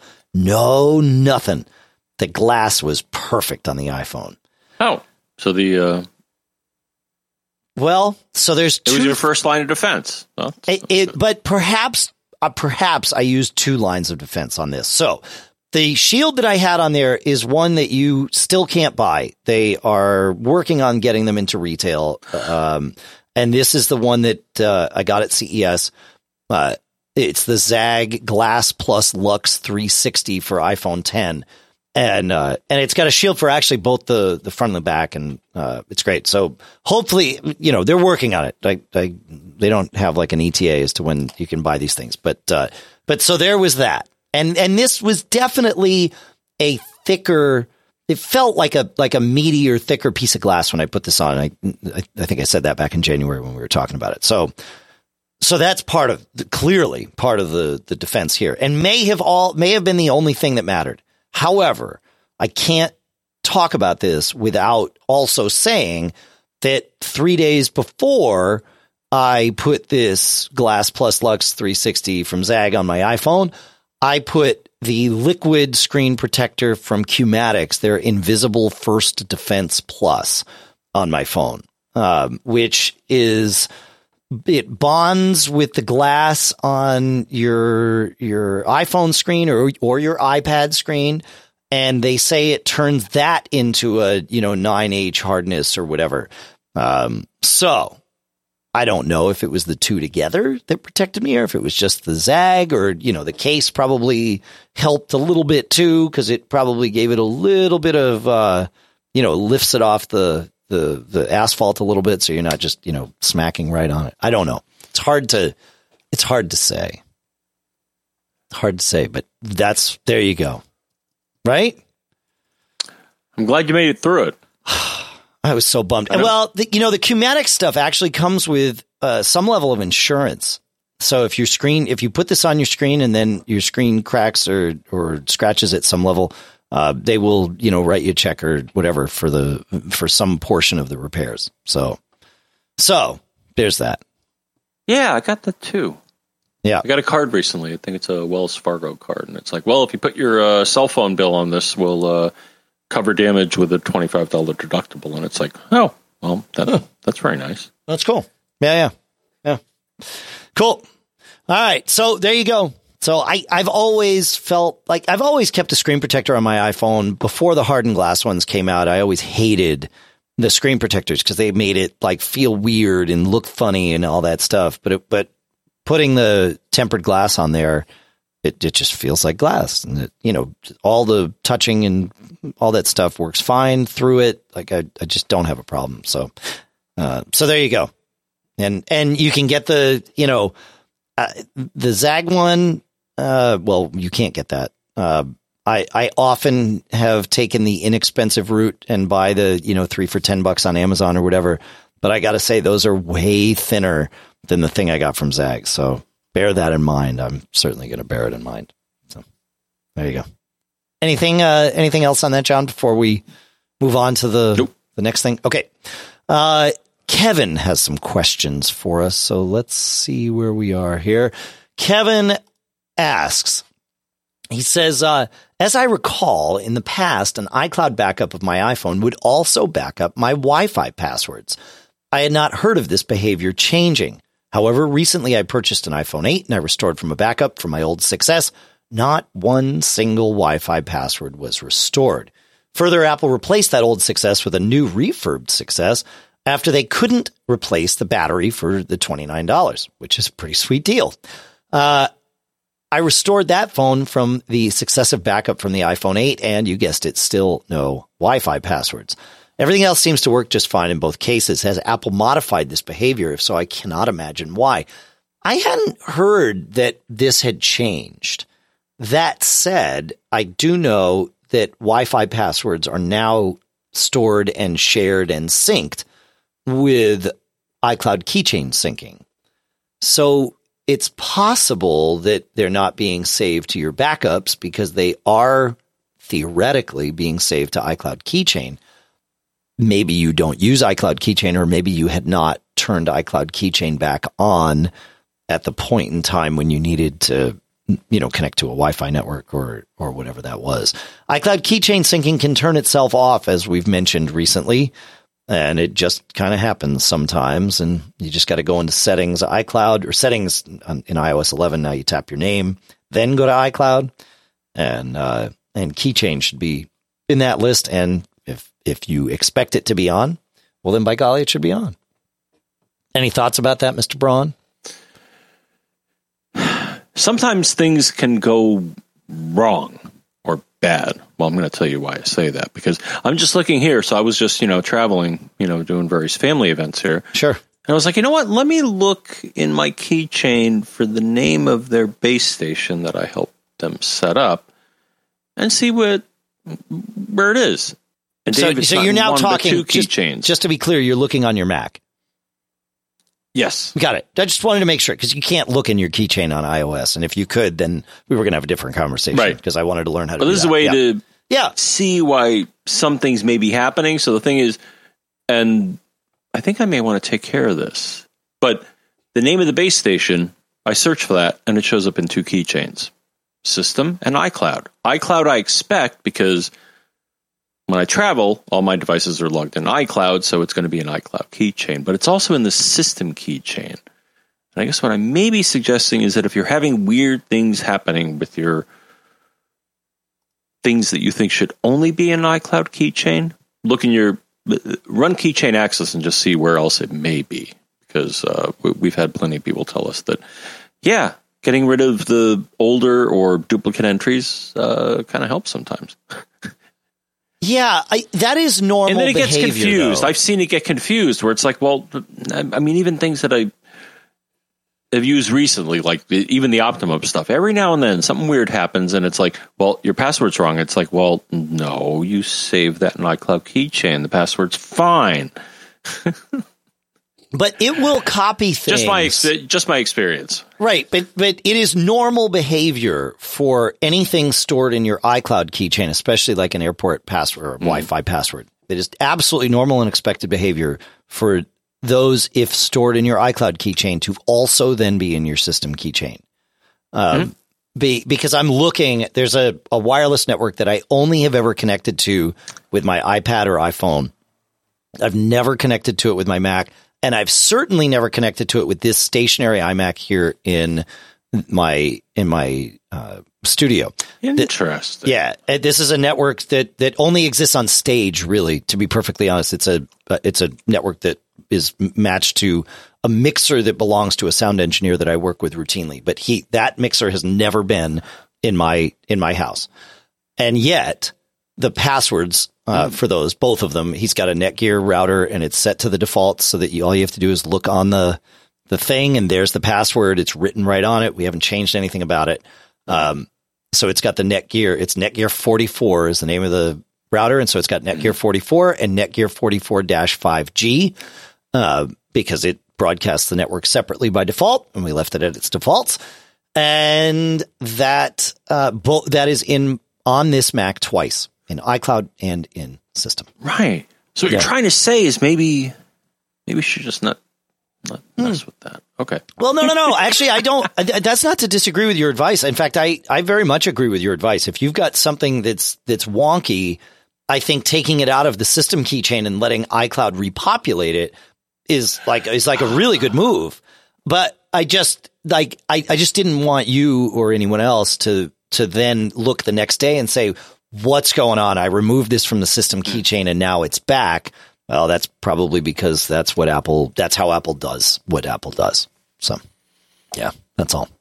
The glass was perfect on the iPhone. Oh, so so there's two. It was your first line of defense. Well, but perhaps I used two lines of defense on this. So the shield that I had on there is one that you still can't buy. They are working on getting them into retail. And this is the one that I got at CES. It's the Zag Glass Plus Lux 360 for iPhone 10. And it's got a shield for actually both the front and the back, and it's great. So hopefully, they're working on it. They don't have like an ETA as to when you can buy these things, but so there was that, and this was definitely a thicker. It felt like a meatier, thicker piece of glass when I put this on. I think I said that back in January when we were talking about it. So that's clearly part of the defense here, and may have been the only thing that mattered. However, I can't talk about this without also saying that 3 days before I put this Glass Plus Lux 360 from Zag on my iPhone, I put the liquid screen protector from Qmatics, their Invisible First Defense Plus, on my phone, which is... It bonds with the glass on your iPhone screen or your iPad screen, and they say it turns that into a 9H hardness or whatever. So I don't know if it was the two together that protected me, or if it was just the Zag, or the case probably helped a little bit too, because it probably gave it a little bit of lifts it off the asphalt a little bit, so you're not just smacking right on it. I don't know. It's hard to say. It's hard to say, but there you go. Right? I'm glad you made it through it. I was so bummed. Well, the Qmatics stuff actually comes with some level of insurance. So if you put this on your screen and then your screen cracks or scratches at some level, they will, write you a check or whatever for some portion of the repairs. So there's that. Yeah, I got that too. Yeah. I got a card recently. I think it's a Wells Fargo card. And it's like, well, if you put your cell phone bill on this, we'll cover damage with a $25 deductible. And it's like, oh, well, that's very nice. That's cool. Yeah. Cool. All right. So there you go. So I've always kept a screen protector on my iPhone. Before the hardened glass ones came out, I always hated the screen protectors because they made it like feel weird and look funny and all that stuff. But putting the tempered glass on there it just feels like glass, and all the touching and all that stuff works fine through it. Like I just don't have a problem. So there you go. And you can get the Zag one. Well, you can't get that. I often have taken the inexpensive route and buy the 3 for $10 on Amazon or whatever. But I got to say, those are way thinner than the thing I got from Zag. So bear that in mind. I'm certainly going to bear it in mind. So there you go. Anything else on that, John, before we move on to the next thing? Okay. Kevin has some questions for us. So let's see where we are here. Kevin asks, he says, as I recall, in the past, an iCloud backup of my iPhone would also back up my Wi-Fi passwords. I had not heard of this behavior changing. However, recently I purchased an iPhone 8 and I restored from a backup from my old 6S. Not one single Wi-Fi password was restored. Further, Apple replaced that old 6S with a new refurbed 6S after they couldn't replace the battery for the $29, which is a pretty sweet deal. I restored that phone from the successive backup from the iPhone 8, and you guessed it, still no Wi-Fi passwords. Everything else seems to work just fine in both cases. Has Apple modified this behavior? If so, I cannot imagine why. I hadn't heard that this had changed. That said, I do know that Wi-Fi passwords are now stored and shared and synced with iCloud keychain syncing. So it's possible that they're not being saved to your backups because they are theoretically being saved to iCloud keychain. Maybe you don't use iCloud keychain, or maybe you had not turned iCloud keychain back on at the point in time when you needed to, connect to a Wi-Fi network or whatever that was. iCloud keychain syncing can turn itself off, as we've mentioned recently, and it just kind of happens sometimes. And you just got to go into settings, iCloud, or settings in iOS 11. Now you tap your name, then go to iCloud, and keychain should be in that list. And if you expect it to be on, well, then by golly, it should be on. Any thoughts about that, Mr. Braun? Sometimes things can go wrong or bad. Well, I'm going to tell you why I say that, because I'm just looking here. So I was just, traveling, doing various family events here. Sure. And I was like, you know what? Let me look in my keychain for the name of their base station that I helped them set up and see where it is. And so you're now talking two keychains. Just to be clear, you're looking on your Mac. Yes. Got it. I just wanted to make sure, because you can't look in your keychain on iOS. And if you could, then we were going to have a different conversation. Right. Because I wanted to learn how to do that. This is a way to see why some things may be happening. So the thing is, and I think I may want to take care of this, but the name of the base station, I search for that, and it shows up in two keychains, System and iCloud. iCloud I expect, because when I travel, all my devices are logged in iCloud, so it's going to be an iCloud keychain. But it's also in the System keychain. And I guess what I may be suggesting is that if you're having weird things happening with your things that you think should only be in an iCloud keychain, run Keychain Access and just see where else it may be. Because we've had plenty of people tell us that, getting rid of the older or duplicate entries kind of helps sometimes. Yeah, that is normal behavior. And then it gets confused. Though. I've seen it get confused where it's like, well, I mean, even things that I have used recently, like even the Optimum stuff, every now and then something weird happens and it's like, well, your password's wrong. It's like, well, no, you saved that in iCloud keychain. The password's fine. But it will copy things. Just my experience. Right, but it is normal behavior for anything stored in your iCloud keychain, especially like an airport password or Wi-Fi password. It is absolutely normal and expected behavior for those, if stored in your iCloud keychain, to also then be in your System keychain. Because I'm looking, there's a wireless network that I only have ever connected to with my iPad or iPhone. I've never connected to it with my Mac. And I've certainly never connected to it with this stationary iMac here in my studio. Interesting. This is a network that only exists on stage. Really, to be perfectly honest, it's a network that is matched to a mixer that belongs to a sound engineer that I work with routinely, but that mixer has never been in my house. And yet the passwords for those, both of them, he's got a Netgear router and it's set to the default so that all you have to do is look on the thing and there's the password. It's written right on it. We haven't changed anything about it. So it's got the Netgear. It's Netgear 44 is the name of the router. And so it's got Netgear 44 and Netgear 44-5G because it broadcasts the network separately by default, and we left it at its defaults. And that that is on this Mac twice, in iCloud and in system. Right. So what you're trying to say is maybe we should just not mess with that. Okay. Well, no. Actually, I don't. That's not to disagree with your advice. In fact, I very much agree with your advice. If you've got something that's wonky, I think taking it out of the system keychain and letting iCloud repopulate it is like a really good move. But I just didn't want you or anyone else to then look the next day and say, what's going on? I removed this from the system keychain and now it's back. Well, that's probably because that's how Apple does what Apple does. So, yeah, that's all.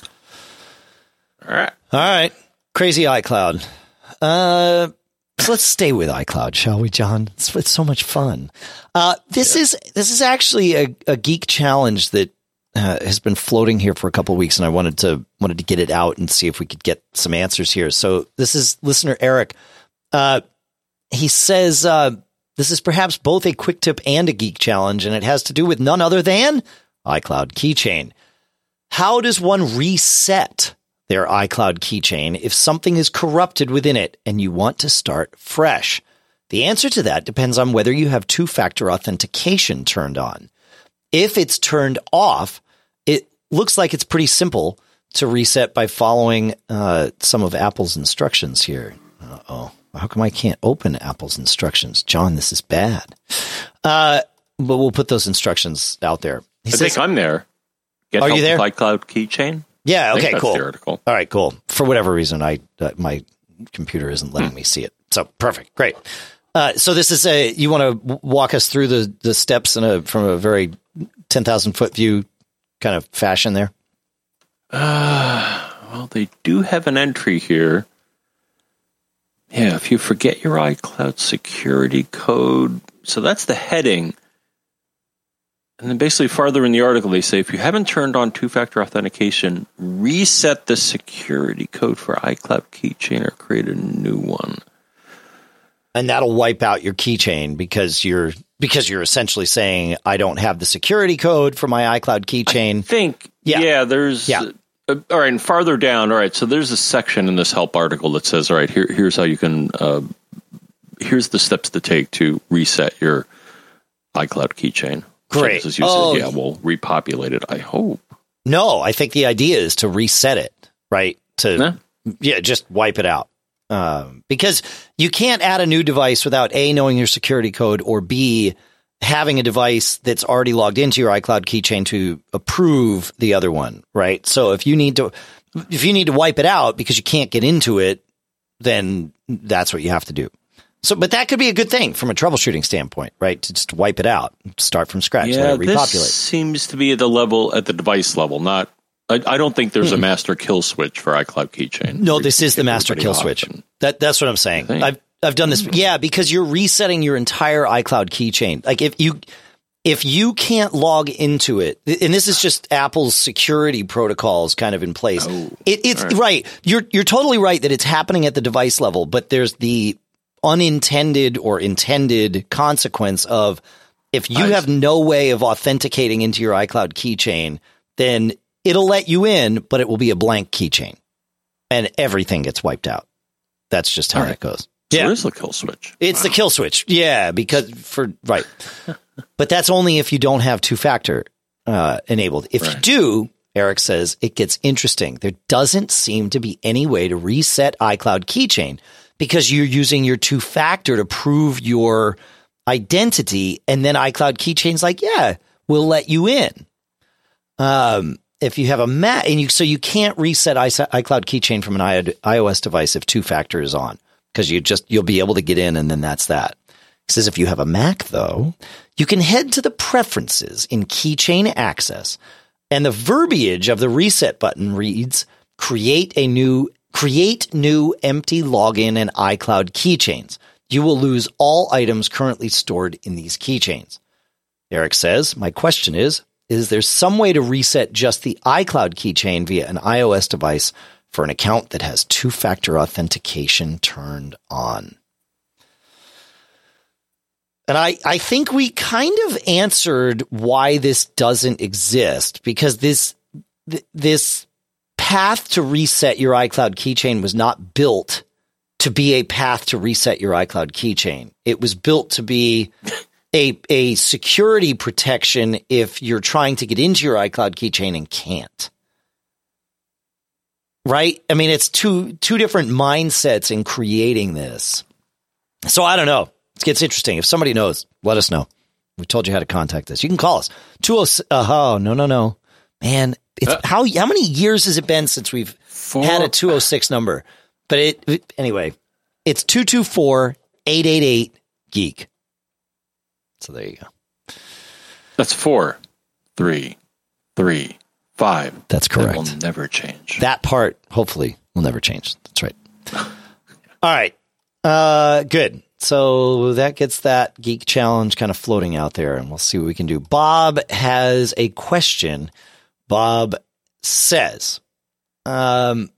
All right. Crazy iCloud. So let's stay with iCloud, shall we, John? It's so much fun. This is actually a geek challenge that has been floating here for a couple of weeks, and I wanted to get it out and see if we could get some answers here. So this is listener Eric. He says this is perhaps both a quick tip and a geek challenge, and it has to do with none other than iCloud Keychain. How does one reset their iCloud Keychain if something is corrupted within it and you want to start fresh? The answer to that depends on whether you have two-factor authentication turned on. If it's turned off, it looks like it's pretty simple to reset by following some of Apple's instructions here. Uh-oh. How come I can't open Apple's instructions? John, this is bad. But we'll put those instructions out there. I think I'm there. Are you there? iCloud Keychain? Yeah, okay, cool. Theoretical. All right, cool. For whatever reason, my computer isn't letting me see it. So, perfect. Great. So this is you want to walk us through the steps from a very 10,000-foot view kind of fashion there? Well, they do have an entry here. Yeah, if you forget your iCloud security code. So that's the heading. And then basically farther in the article, they say, if you haven't turned on two-factor authentication, reset the security code for iCloud Keychain or create a new one. And that'll wipe out your keychain because you're essentially saying, I don't have the security code for my iCloud Keychain. I think, there's... Yeah. All right, and farther down, all right, so there's a section in this help article that says, all right, here's how you can, here's the steps to take to reset your iCloud Keychain. Great. So as you said, we'll repopulate it, I hope. No, I think the idea is to reset it, right? Just wipe it out. Because you can't add a new device without A, knowing your security code, or B, having a device that's already logged into your iCloud Keychain to approve the other one, right? So if you need to wipe it out because you can't get into it, then that's what you have to do. So, but that could be a good thing from a troubleshooting standpoint, right? To just wipe it out, start from scratch, let it repopulate. This seems to be at the device level, not. I don't think there's a master kill switch for iCloud Keychain. No, this is the master kill switch. That's what I'm saying. I've done this. Yeah, because you're resetting your entire iCloud Keychain. Like if you can't log into it, and this is just Apple's security protocols kind of in place. It's right. You're totally right that it's happening at the device level, but there's the unintended or intended consequence of if you have no way of authenticating into your iCloud Keychain, then it'll let you in, but it will be a blank keychain and everything gets wiped out. That's just how that goes. So it is the kill switch. It's the kill switch. Yeah, but that's only if you don't have two-factor enabled. If you do, Eric says, it gets interesting. There doesn't seem to be any way to reset iCloud Keychain because you're using your two-factor to prove your identity, and then iCloud Keychain's like, yeah, we'll let you in. If you have a Mac, so you can't reset iCloud Keychain from an iOS device if two-factor is on. Because you'll be able to get in, and then that's that. It says if you have a Mac, though, you can head to the preferences in Keychain Access, and the verbiage of the reset button reads, create new empty login and iCloud keychains. You will lose all items currently stored in these keychains. Eric says, my question is there some way to reset just the iCloud keychain via an iOS device for an account that has two-factor authentication turned on? And I think we kind of answered why this doesn't exist, because this path to reset your iCloud keychain was not built to be a path to reset your iCloud keychain. It was built to be a security protection if you're trying to get into your iCloud keychain and can't. Right? I mean, it's two different mindsets in creating this. So I don't know. It gets interesting. If somebody knows, let us know. We told you how to contact us. You can call us. 206. Oh, no. Man, how many years has it been since we've had a 206 number? But anyway, it's 224-888-GEEK. So there you go. That's 4335. That's correct. That will never change. That part, hopefully, will never change. That's right. All right. Good. So that gets that Geek Challenge kind of floating out there, and we'll see what we can do. Bob has a question. Bob says, let's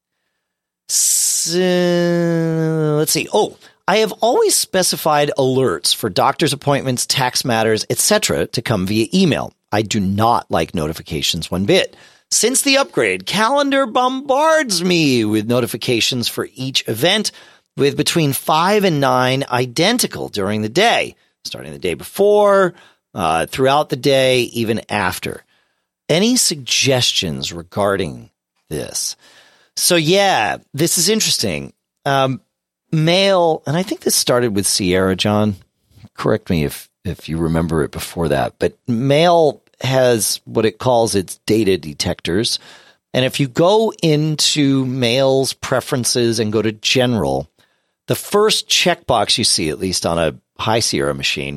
see. Oh, I have always specified alerts for doctor's appointments, tax matters, etc. to come via email. I do not like notifications one bit. Since the upgrade, Calendar bombards me with notifications for each event, with between 5 and 9 identical during the day, starting the day before, throughout the day, even after. Any suggestions regarding this? So, yeah, this is interesting. Mail, and I think this started with Sierra, John. Correct me if you remember it before that. But Mail has what it calls its data detectors. And if you go into Mail's preferences and go to General, the first checkbox you see, at least on a High Sierra machine,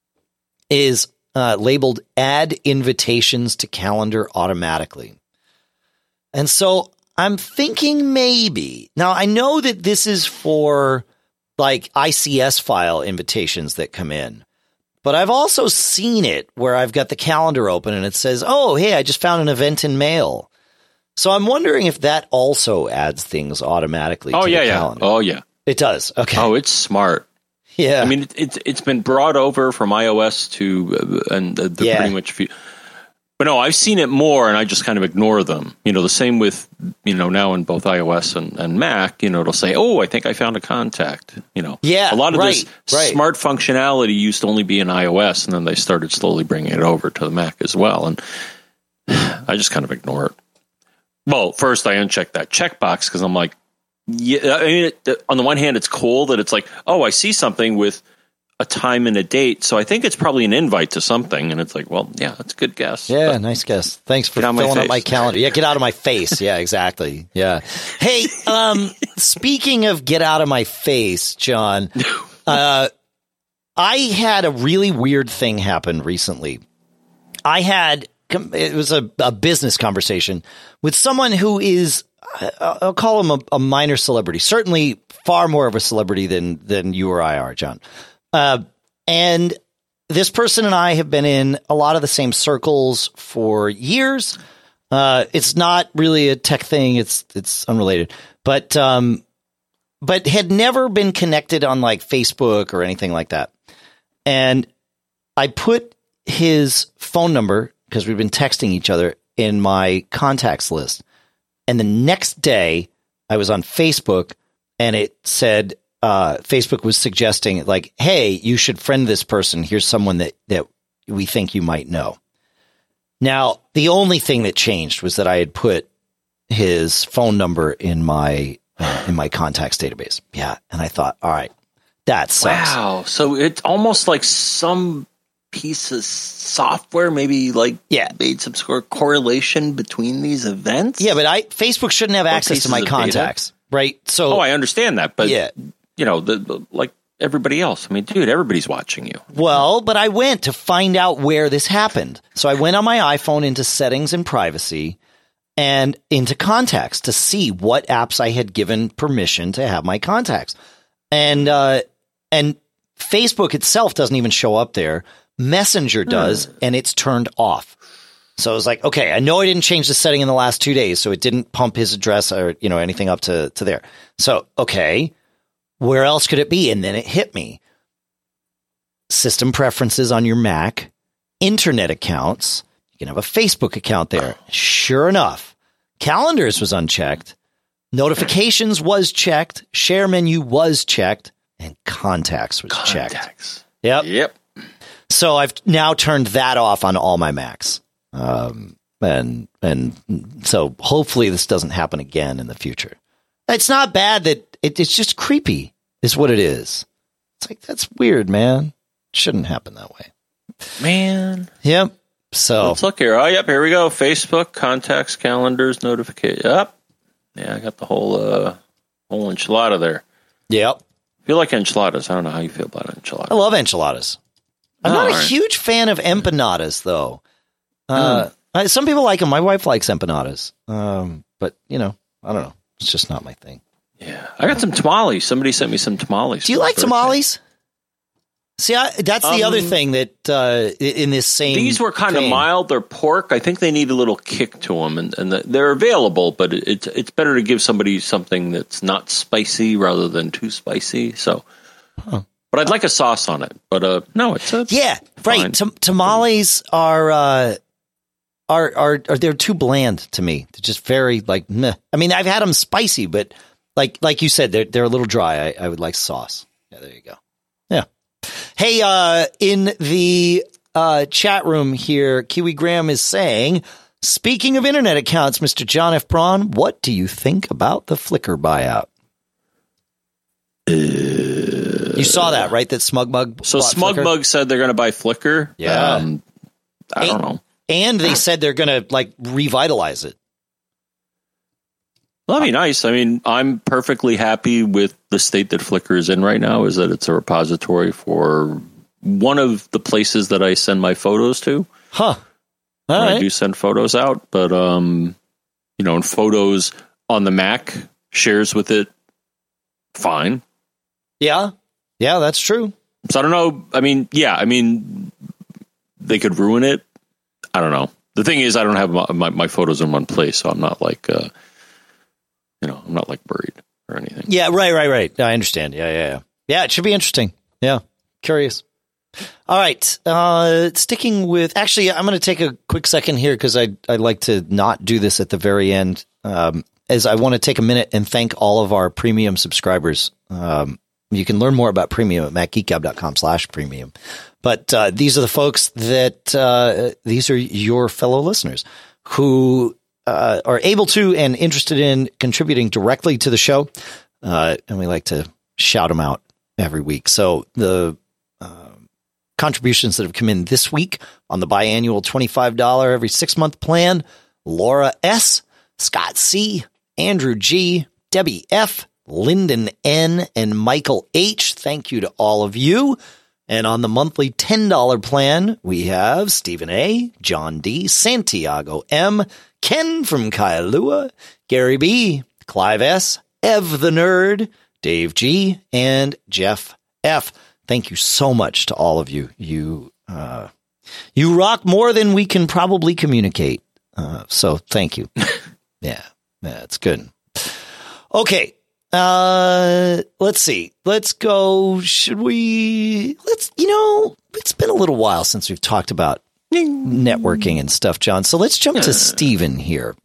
is labeled Add Invitations to Calendar Automatically. And so I'm thinking maybe, now I know that this is for like ICS file invitations that come in, but I've also seen it where I've got the calendar open and it says, oh, hey, I just found an event in Mail. So I'm wondering if that also adds things automatically to the calendar. Oh, yeah. It does. Okay. Oh, it's smart. Yeah. I mean, it's been brought over from iOS to and the pretty much. But no, I've seen it more, and I just kind of ignore them. You know, the same with now in both iOS and Mac. You know, it'll say, "Oh, I think I found a contact." You know, a lot of this smart functionality used to only be in iOS, and then they started slowly bringing it over to the Mac as well. And I just kind of ignore it. Well, first I uncheck that checkbox because I'm like. Yeah, I mean, on the one hand, it's cool that it's like, oh, I see something with a time and a date, so I think it's probably an invite to something. And it's like, well, yeah, that's a good guess. Yeah, but nice guess. Thanks for filling up my calendar. Yeah, get out of my face. Yeah, exactly. Yeah. Hey, speaking of get out of my face, John, I had a really weird thing happen recently. It was a business conversation with someone who is, I'll call him a minor celebrity, certainly far more of a celebrity than you or I are, John. And this person and I have been in a lot of the same circles for years. It's not really a tech thing. It's unrelated, but had never been connected on like Facebook or anything like that. And I put his phone number, because we've been texting each other, in my contacts list. And the next day I was on Facebook and it said, Facebook was suggesting like, hey, you should friend this person. Here's someone that we think you might know. Now, the only thing that changed was that I had put his phone number in my contacts database. Yeah. And I thought, all right, that sucks. Wow. So it's almost like some piece of software maybe made some sort of correlation between these events. Yeah, but Facebook shouldn't have access to my contacts, right? So I understand that, but everybody else. I mean, dude, everybody's watching you. Well, but I went to find out where this happened. So I went on my iPhone into settings and privacy and into contacts to see what apps I had given permission to have my contacts. And Facebook itself doesn't even show up there. Messenger does, and it's turned off. So I was like, okay, I know I didn't change the setting in the last 2 days, so it didn't pump his address or, anything up to there. So, okay, where else could it be? And then it hit me. System preferences on your Mac, internet accounts. You can have a Facebook account there. Sure enough, calendars was unchecked. Notifications was checked. Share menu was checked. And contacts was checked. Yep. So I've now turned that off on all my Macs. And so hopefully this doesn't happen again in the future. It's not bad that it's just creepy is what it is. It's like, that's weird, man. It shouldn't happen that way. Man. Yep. So let's look here. Oh, yep. Here we go. Facebook, contacts, calendars, notifications. Yep. Yeah, I got the whole enchilada there. Yep. I feel like enchiladas. I don't know how you feel about enchiladas. I love enchiladas. I'm not a huge fan of empanadas, though. Some people like them. My wife likes empanadas. But, I don't know. It's just not my thing. Yeah. I got some tamales. Somebody sent me some tamales. Do you like tamales? See, that's the other thing that in this same these were kind of mild. They're pork. I think they need a little kick to them, and they're available, but it's better to give somebody something that's not spicy rather than too spicy. So, but I'd like a sauce on it. But no, it's right. Tamales are they're too bland to me. They're just very meh. I mean, I've had them spicy, but like you said, they're a little dry. I would like sauce. Yeah, there you go. Yeah. Hey, in the chat room here, Kiwi Graham is saying, speaking of internet accounts, Mr. John F. Braun, what do you think about the Flickr buyout? You saw that, right? That SmugMug. So SmugMug said they're going to buy Flickr. Yeah. I don't know. And they said they're going to revitalize it. Well, that'd be nice. I mean, I'm perfectly happy with the state that Flickr is in right now, is that it's a repository for one of the places that I send my photos to. Huh. All right. I do send photos out, but, and photos on the Mac shares with it. Fine. Yeah. Yeah, that's true. So I don't know. I mean, they could ruin it. I don't know. The thing is, I don't have my photos in one place, so I'm not I'm not buried or anything. Yeah, right. I understand. Yeah. Yeah, it should be interesting. Yeah, curious. All right. Sticking with, actually, I'm going to take a quick second here because I'd like to not do this at the very end, as I want to take a minute and thank all of our premium subscribers. You can learn more about premium at macgeekgab.com/premium. But these are the folks that these are your fellow listeners who are able to and interested in contributing directly to the show. And we like to shout them out every week. So the contributions that have come in this week on the biannual $25 every 6-month plan: Laura S., Scott C., Andrew G., Debbie F., Lyndon N., and Michael H. Thank you to all of you. And on the monthly $10 plan, we have Stephen A., John D., Santiago M., Ken from Kailua, Gary B., Clive S., Ev the Nerd, Dave G., and Jeff F. Thank you so much to all of you. You rock more than we can probably communicate. So thank you. Yeah, it's good. Okay. Let's see. Let's go. It's been a little while since we've talked about networking and stuff, John. So let's jump to Steven here.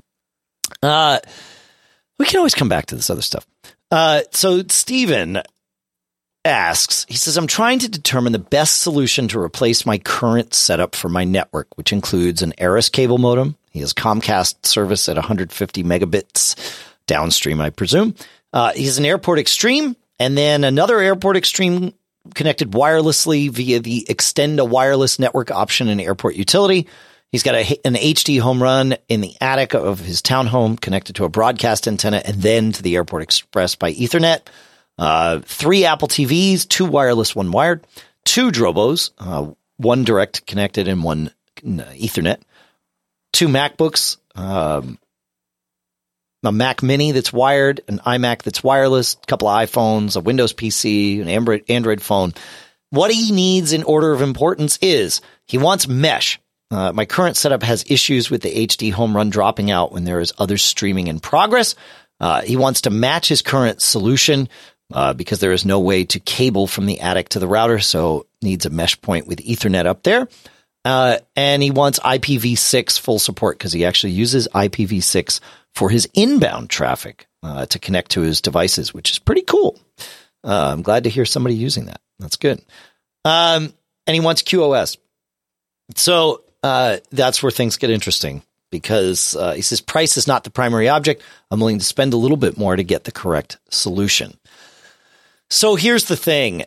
We can always come back to this other stuff. So Steven asks, he says, I'm trying to determine the best solution to replace my current setup for my network, which includes an Aris cable modem. He has Comcast service at 150 megabits downstream, I presume. He has an Airport Extreme and then another Airport Extreme connected wirelessly via the Extend a Wireless Network option in Airport Utility. He's got an HD home run in the attic of his townhome connected to a broadcast antenna and then to the Airport Express by Ethernet. 3 Apple TVs, 2 wireless, 1 wired, 2 Drobos, 1 direct connected and 1 Ethernet, 2 MacBooks, a Mac Mini that's wired, an iMac that's wireless, a couple of iPhones, a Windows PC, an Android phone. What he needs in order of importance is he wants mesh. My current setup has issues with the HD home run dropping out when there is other streaming in progress. He wants to match his current solution because there is no way to cable from the attic to the router, so needs a mesh point with Ethernet up there. And he wants IPv6 full support because he actually uses IPv6 for his inbound traffic to connect to his devices, which is pretty cool. I'm glad to hear somebody using that. That's good. And he wants QoS. So that's where things get interesting because he says price is not the primary object. I'm willing to spend a little bit more to get the correct solution. So here's the thing.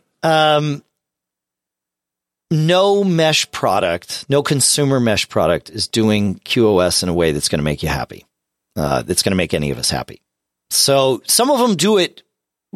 No mesh product, no consumer mesh product is doing QoS in a way that's going to make you happy. That's going to make any of us happy. So some of them do it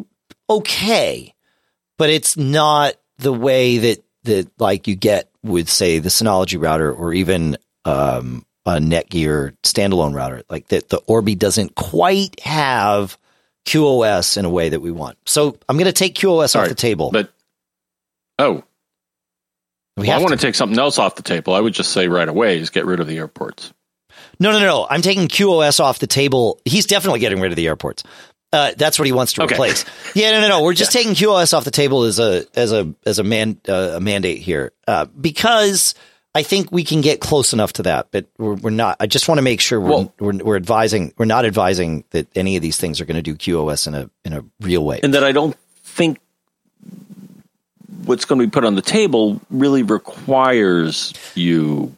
okay, but it's not the way that like you get with, say, the Synology router or even a Netgear standalone router. Like that, the Orbi doesn't quite have QoS in a way that we want. So I'm going to take QoS off the table. But I want to take something else off the table. I would just say right away is get rid of the airports. No. I'm taking QoS off the table. He's definitely getting rid of the airports. That's what he wants to replace. Yeah, no. We're just taking QoS off the table as a mandate here because I think we can get close enough to that, but we're not. I just want to make sure we're advising. We're not advising that any of these things are going to do QoS in a real way, and that I don't think what's going to be put on the table really requires you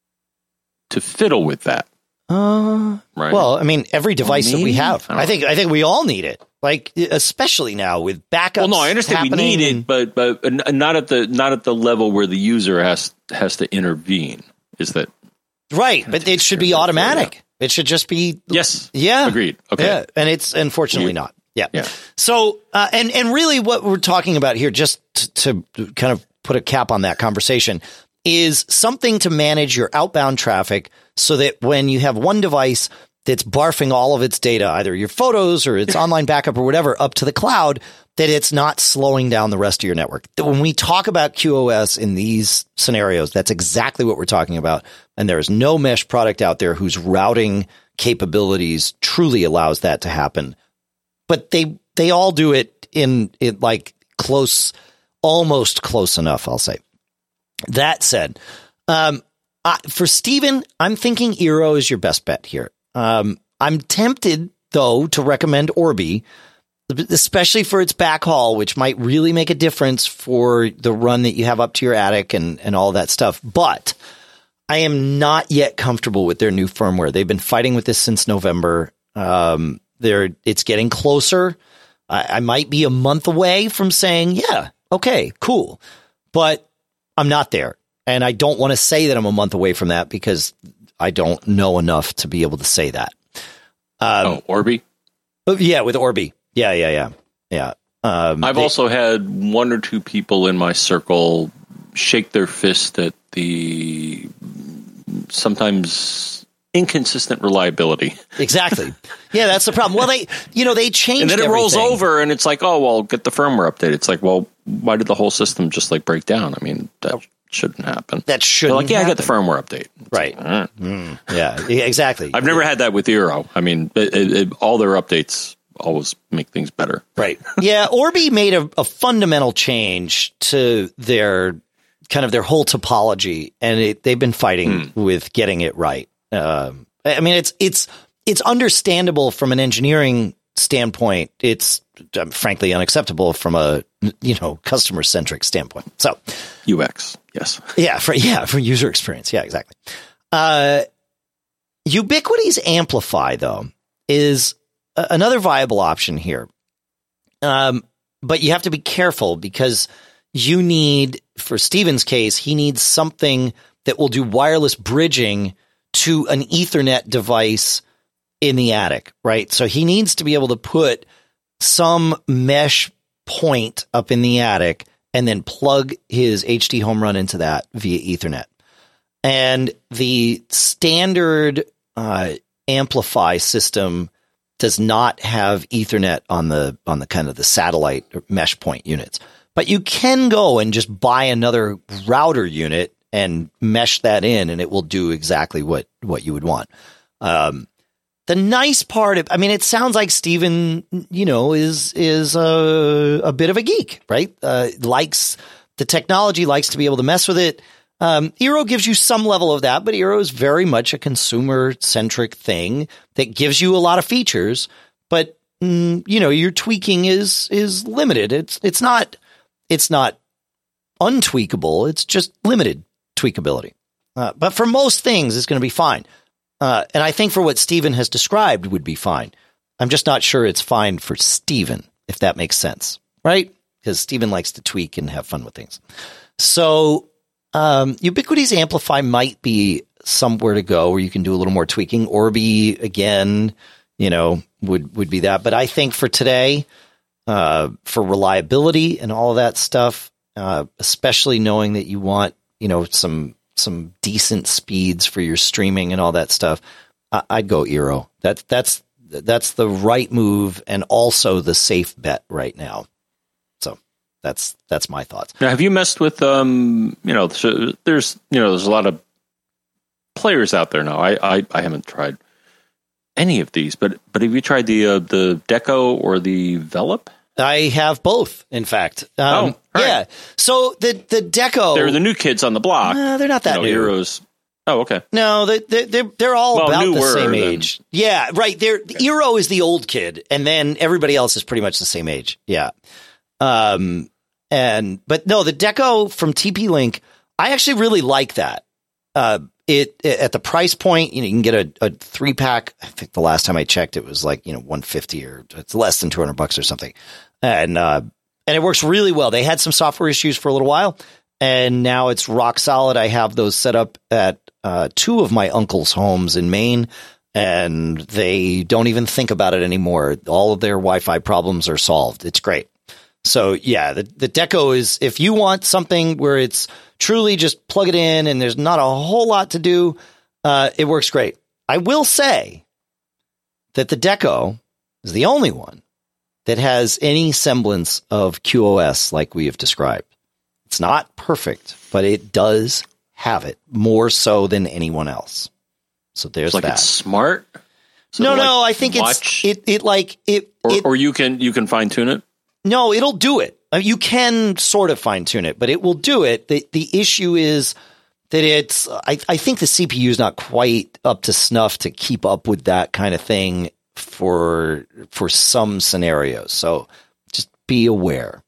to fiddle with that. Right. Well, I mean, every device that we have, I think we all need it. Like, especially now with backups. Well, no, I understand we need it, but not at the level where the user has to intervene. Is that right? But it should be automatic. It should just be agreed. Okay, yeah, and it's unfortunately not. Yeah. So, and really, what we're talking about here, just to kind of put a cap on that conversation, is something to manage your outbound traffic so that when you have one device that's barfing all of its data, either your photos or its online backup or whatever, up to the cloud, that it's not slowing down the rest of your network. When we talk about QoS in these scenarios, that's exactly what we're talking about. And there is no mesh product out there whose routing capabilities truly allows that to happen. But they all do it in like close, almost close enough, I'll say. That said, for Steven, I'm thinking Eero is your best bet here. I'm tempted, though, to recommend Orbi, especially for its backhaul, which might really make a difference for the run that you have up to your attic and all that stuff. But I am not yet comfortable with their new firmware. They've been fighting with this since November. It's getting closer. I might be a month away from saying, yeah, okay, cool. But I'm not there. And I don't want to say that I'm a month away from that because I don't know enough to be able to say that. Orbi? Yeah, with Orbi. Yeah. I've also had one or two people in my circle shake their fist at the sometimes inconsistent reliability. Exactly. Yeah, that's the problem. Well, they changed and then it everything. rolls over and it's like, oh, well, get the firmware update. It's like, well, why did the whole system just like break down? I mean, that shouldn't happen. That shouldn't happen. I got the firmware update. It's right. Like, Yeah, exactly. I've never had that with Eero. I mean, all their updates always make things better. Right. Yeah, Orbi made a fundamental change to their whole topology, and they've been fighting with getting it right. I mean, it's understandable from an engineering standpoint. It's frankly unacceptable from a customer centric standpoint. So UX, yes, for user experience, yeah, exactly. Ubiquiti's Amplify though is another viable option here, but you have to be careful because you need, for Steven's case, he needs something that will do wireless bridging to an Ethernet device in the attic, right? So he needs to be able to put some mesh point up in the attic and then plug his HD home run into that via Ethernet. And the standard Amplify system does not have Ethernet on the kind of the satellite mesh point units. But you can go and just buy another router unit and mesh that in, and it will do exactly what you would want. The nice part of, I mean, it sounds like Steven, is a bit of a geek, right? Likes the technology, likes to be able to mess with it. Eero gives you some level of that, but Eero is very much a consumer-centric thing that gives you a lot of features, but your tweaking is limited. It's not untweakable. It's just limited tweakability. But for most things, it's going to be fine. And I think for what Steven has described would be fine. I'm just not sure it's fine for Steven, if that makes sense, right? Because Steven likes to tweak and have fun with things. So Ubiquiti's Amplify might be somewhere to go where you can do a little more tweaking. Orbi, again, would be that. But I think for today, for reliability and all of that stuff, especially knowing that you want, some decent speeds for your streaming and all that stuff, I'd go Eero. That's the right move and also the safe bet right now. So that's my thoughts. Now, have you messed with there's a lot of players out there now. I haven't tried any of these, but have you tried the Deco or the Velop? I have both, in fact. Right. Yeah. So the Deco, they're the new kids on the block. They're not that new. Eero's. Oh, okay. No, they're all about the same age. Yeah, right. Eero is the old kid, and then everybody else is pretty much the same age. Yeah. But no, the Deco from TP-Link, I actually really like that. It at the price point, you can get a 3-pack. I think the last time I checked, it was like $150 or it's less than $200 or something, and it works really well. They had some software issues for a little while, and now it's rock solid. I have those set up at 2 of my uncle's homes in Maine, and they don't even think about it anymore. All of their Wi-Fi problems are solved. It's great. So yeah, the Deco is, if you want something where it's truly just plug it in and there's not a whole lot to do, it works great. I will say that the Deco is the only one that has any semblance of QoS like we have described. It's not perfect, but it does have it more so than anyone else. So there's that. It's smart. So no, I think or you can fine tune it. No, it'll do it. You can sort of fine tune it, but it will do it. The issue is that I think the CPU is not quite up to snuff to keep up with that kind of thing for some scenarios. So just be aware.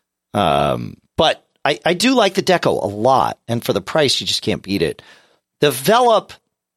But I do like the Deco a lot, and for the price, you just can't beat it. The Velop,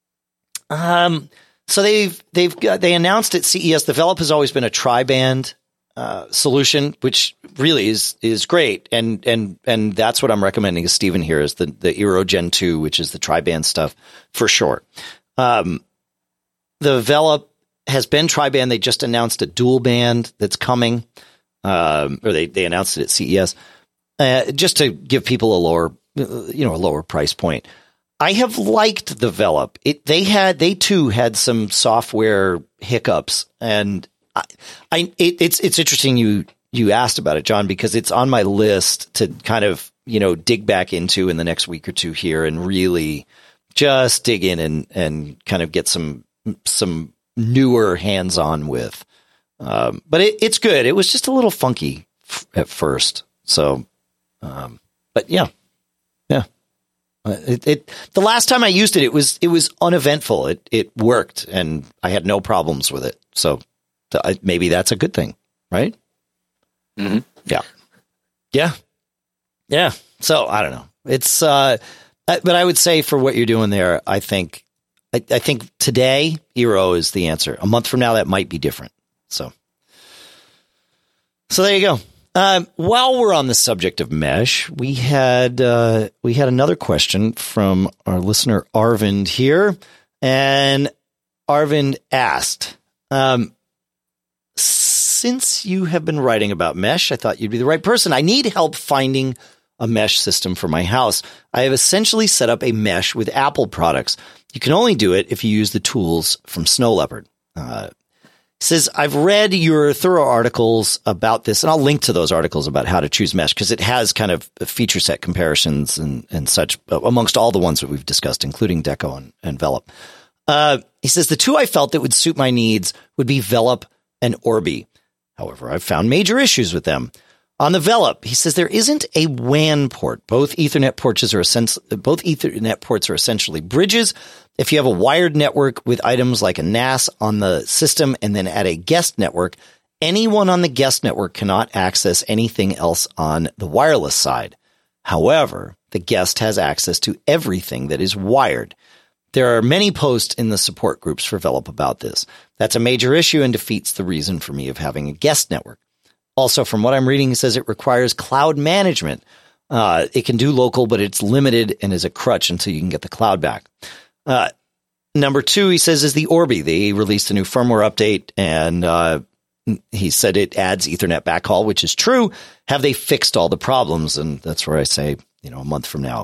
so they announced at CES. The Velop has always been a tri-band solution, which really is great, and that's what I'm recommending to Steven here is the Eero Gen 2, which is the tri-band stuff for sure. The Velop has been tri-band. They just announced a dual band that's coming, or they announced it at CES, just to give people a lower price point. I have liked the Velop. They too had some software hiccups, and it's interesting you asked about it, John, because it's on my list to kind of dig back into in the next week or two here and really just dig in and kind of get some newer hands-on with. But it's good. It was just a little funky at first. So, but yeah. The last time I used it, it was uneventful. It worked, and I had no problems with it. So maybe that's a good thing, right? Mm-hmm. Yeah. So I don't know. It's but I would say for what you're doing there, I think today Eero is the answer. A month from now, that might be different. So there you go. While we're on the subject of mesh, we had another question from our listener Arvind here, and Arvind asked, since you have been writing about mesh, I thought you'd be the right person. I need help finding a mesh system for my house. I have essentially set up a mesh with Apple products. You can only do it if you use the tools from Snow Leopard. Says, I've read your thorough articles about this, and I'll link to those articles about how to choose mesh because it has kind of feature set comparisons and such amongst all the ones that we've discussed, including Deco and Velop. He says, the two I felt that would suit my needs would be Velop and Orbi. However, I've found major issues with them. On the Velop, he says there isn't a WAN port. Both Ethernet ports are essentially bridges. If you have a wired network with items like a NAS on the system and then add a guest network, anyone on the guest network cannot access anything else on the wireless side. However, the guest has access to everything that is wired. There are many posts in the support groups for Velop about this. That's a major issue and defeats the reason for me of having a guest network. Also, from what I'm reading, it says it requires cloud management. It can do local, but it's limited and is a crutch until you can get the cloud back. Number two, he says, is the Orbi. They released a new firmware update, and he said it adds Ethernet backhaul, which is true. Have they fixed all the problems? And that's where I say, a month from now.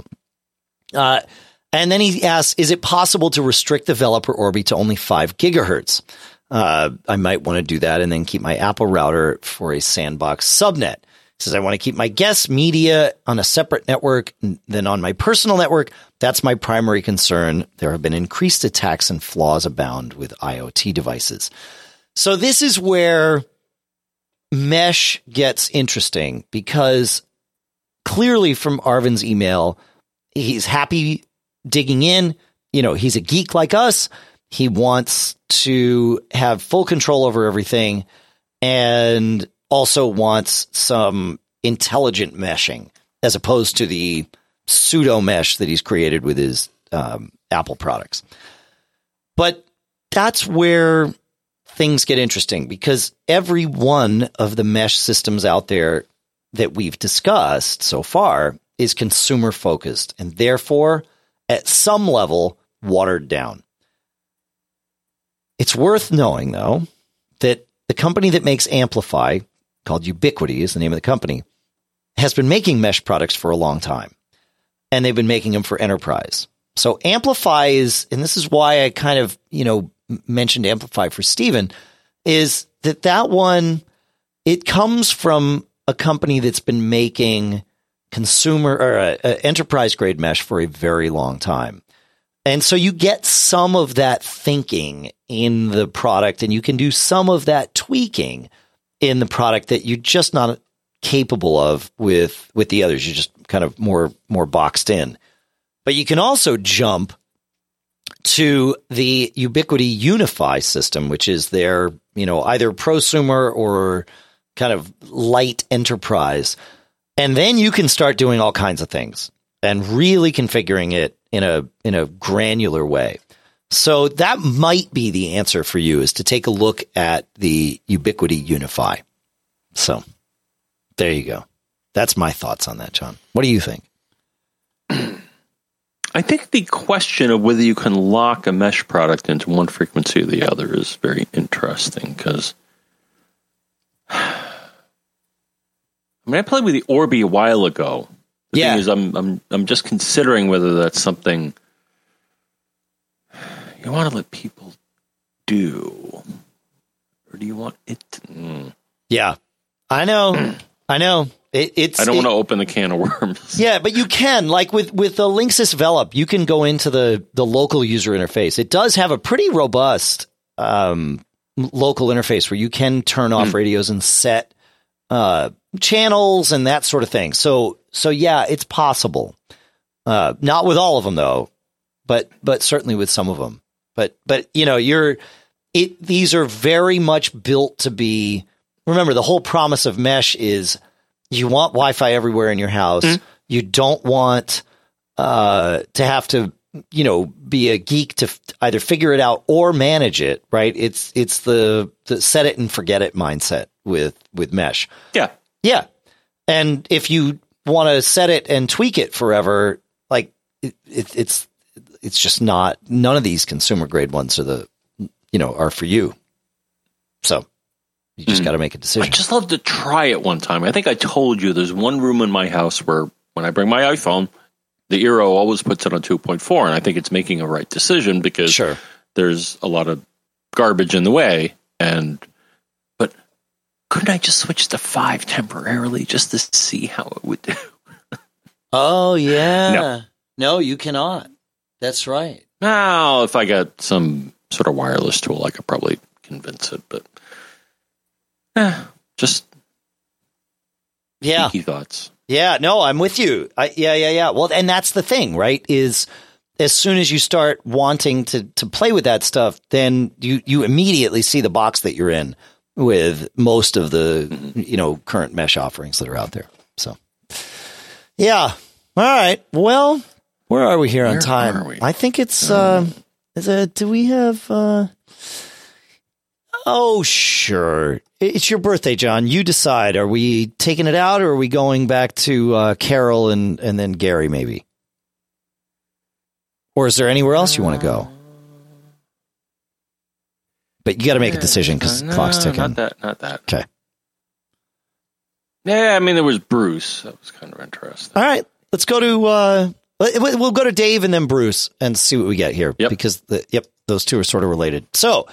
And then he asks, is it possible to restrict the Velop Orbi to only 5 gigahertz? I might want to do that and then keep my Apple router for a sandbox subnet. He says, I want to keep my guest media on a separate network than on my personal network. That's my primary concern. There have been increased attacks and flaws abound with IoT devices. So this is where mesh gets interesting because clearly from Arvin's email, he's happy digging in. He's a geek like us. He wants to have full control over everything and also wants some intelligent meshing as opposed to the pseudo mesh that he's created with his Apple products. But that's where things get interesting because every one of the mesh systems out there that we've discussed so far is consumer focused and therefore at some level watered down. It's worth knowing, though, that the company that makes Amplify, called Ubiquity is the name of the company, has been making mesh products for a long time. And they've been making them for enterprise. So Amplify is, and this is why I kind of, mentioned Amplify for Steven, is that one, it comes from a company that's been making consumer or enterprise grade mesh for a very long time. And so you get some of that thinking in the product and you can do some of that tweaking in the product that you're just not capable of with the others. You're just kind of more boxed in. But you can also jump to the Ubiquity Unify system, which is their, either prosumer or kind of light enterprise. And then you can start doing all kinds of things and really configuring it in a granular way. So that might be the answer for you, is to take a look at the Ubiquity Unify. So there you go. That's my thoughts on that, John. What do you think? I think the question of whether you can lock a mesh product into one frequency or the other is very interesting because I played with the Orbi a while ago. The thing is, I'm just considering whether that's something you want to let people do, or do you want it to? Yeah, I know. I don't want to open the can of worms. Yeah, but you can, like with the Linksys Velop, you can go into the local user interface. It does have a pretty robust local interface where you can turn off radios and set channels and that sort of thing. So yeah, it's possible. Not with all of them though, but certainly with some of them. But these are very much built to be. Remember, the whole promise of mesh is you want Wi-Fi everywhere in your house. You don't want to have to, be a geek to either figure it out or manage it, right? It's the set it and forget it mindset with mesh. Yeah. Yeah. And if you want to set it and tweak it forever, like it's just not, none of these consumer grade ones are are for you. So You just got to make a decision. I just love to try it one time. I think I told you there's one room in my house where when I bring my iPhone, the Eero always puts it on 2.4, and I think it's making a right decision because there's a lot of garbage in the way. But couldn't I just switch to 5 temporarily just to see how it would do? Oh, yeah. No, you cannot. That's right. Now, if I got some sort of wireless tool, I could probably convince it, but just geeky thoughts. Yeah, no, I'm with you. Yeah. Well, and that's the thing, right? Is as soon as you start wanting to play with that stuff, then you immediately see the box that you're in with most of the current mesh offerings that are out there. So, yeah. All right. Well, where are we here on time? I think it's do we have oh, sure. It's your birthday, John. You decide. Are we taking it out or are we going back to Carol and then Gary maybe? Or is there anywhere else you want to go? But you got to make a decision because the clock's ticking. Not that. Okay. Yeah, I mean, there was Bruce. That was kind of interesting. All right. Let's go to we'll go to Dave and then Bruce and see what we get here because those two are sort of related. So,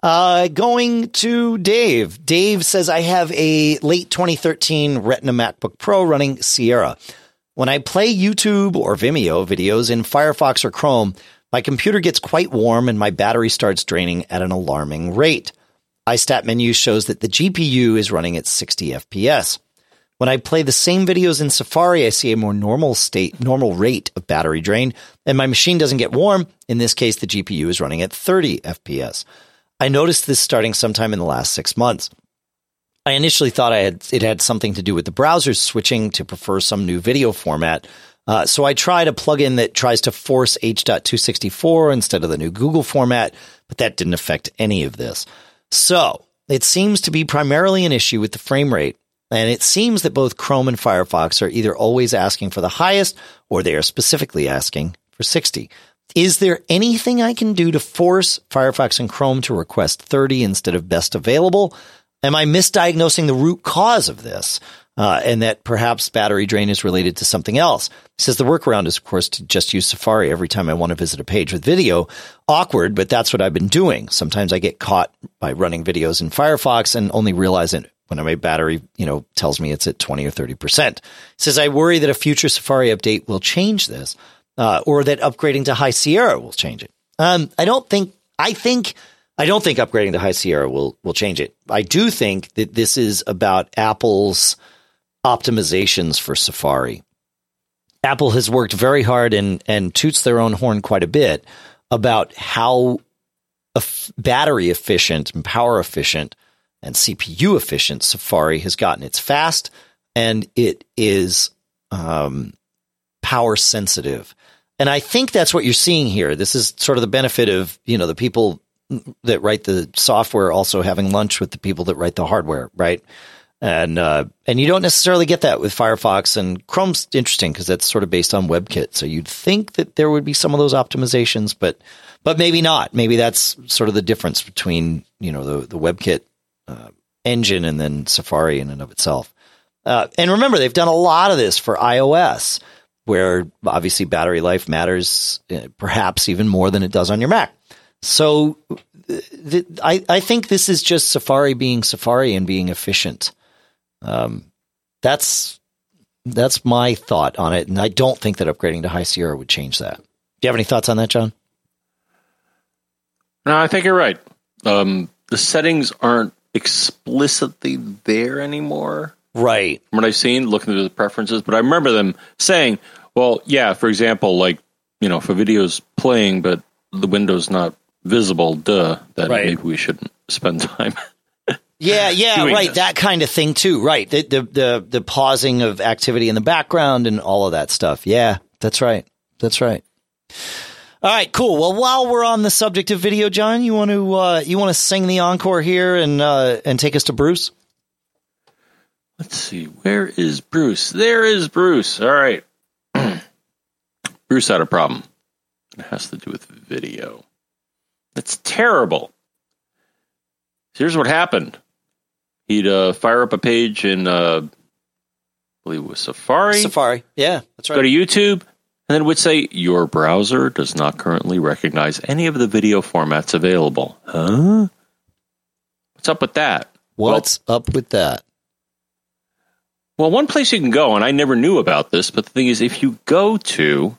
going to Dave. Dave says, I have a late 2013 Retina MacBook Pro running Sierra. When I play YouTube or Vimeo videos in Firefox or Chrome, my computer gets quite warm and my battery starts draining at an alarming rate. iStat menu shows that the GPU is running at 60 FPS. When I play the same videos in Safari, I see a more normal rate of battery drain, and my machine doesn't get warm. In this case, the GPU is running at 30 FPS. I noticed this starting sometime in the last 6 months. I initially thought it had something to do with the browsers switching to prefer some new video format. So I tried a plugin that tries to force H.264 instead of the new Google format, but that didn't affect any of this. So it seems to be primarily an issue with the frame rate. And it seems that both Chrome and Firefox are either always asking for the highest or they are specifically asking for 60. Is there anything I can do to force Firefox and Chrome to request 30 instead of best available? Am I misdiagnosing the root cause of this? And that perhaps battery drain is related to something else. He says the workaround is, of course, to just use Safari every time I want to visit a page with video. Awkward, but that's what I've been doing. Sometimes I get caught by running videos in Firefox and only realize it when my battery, tells me it's at 20 or 30%. He says, I worry that a future Safari update will change this, or that upgrading to High Sierra will change it. I don't think upgrading to High Sierra will change it. I do think that this is about Apple's optimizations for Safari. Apple has worked very hard and toots their own horn quite a bit about how battery efficient and power efficient and CPU efficient Safari has gotten. It's fast and it is power sensitive. And I think that's what you're seeing here. This is sort of the benefit of, the people that write the software also having lunch with the people that write the hardware, right? And you don't necessarily get that with Firefox, and Chrome's interesting because that's sort of based on WebKit. So you'd think that there would be some of those optimizations, but maybe not. Maybe that's sort of the difference between, the WebKit engine and then Safari in and of itself. And remember, they've done a lot of this for iOS, where obviously battery life matters perhaps even more than it does on your Mac. So I think this is just Safari being Safari and being efficient. That's my thought on it. And I don't think that upgrading to High Sierra would change that. Do you have any thoughts on that, John? No, I think you're right. The settings aren't explicitly there anymore. Right. From what I've seen, looking through the preferences, but I remember them saying, well, yeah, for example, like, if a video's playing, but the window's not visible, then maybe we shouldn't spend time. Yeah, right. This. That kind of thing too. Right. The pausing of activity in the background and all of that stuff. Yeah, that's right. All right, cool. Well, while we're on the subject of video, John, you want to sing the encore here and take us to Bruce? Let's see. Where is Bruce? There is Bruce. All right. Bruce had a problem. It has to do with video. That's terrible. Here's what happened. He'd fire up a page in, I believe it was Safari. Safari, yeah, that's right. Go to YouTube, and then it would say, your browser does not currently recognize any of the video formats available. Huh? What's up with that? What's up with that? Well, one place you can go, and I never knew about this, but the thing is, if you go to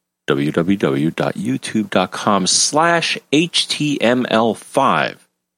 www.youtube.com/HTML5,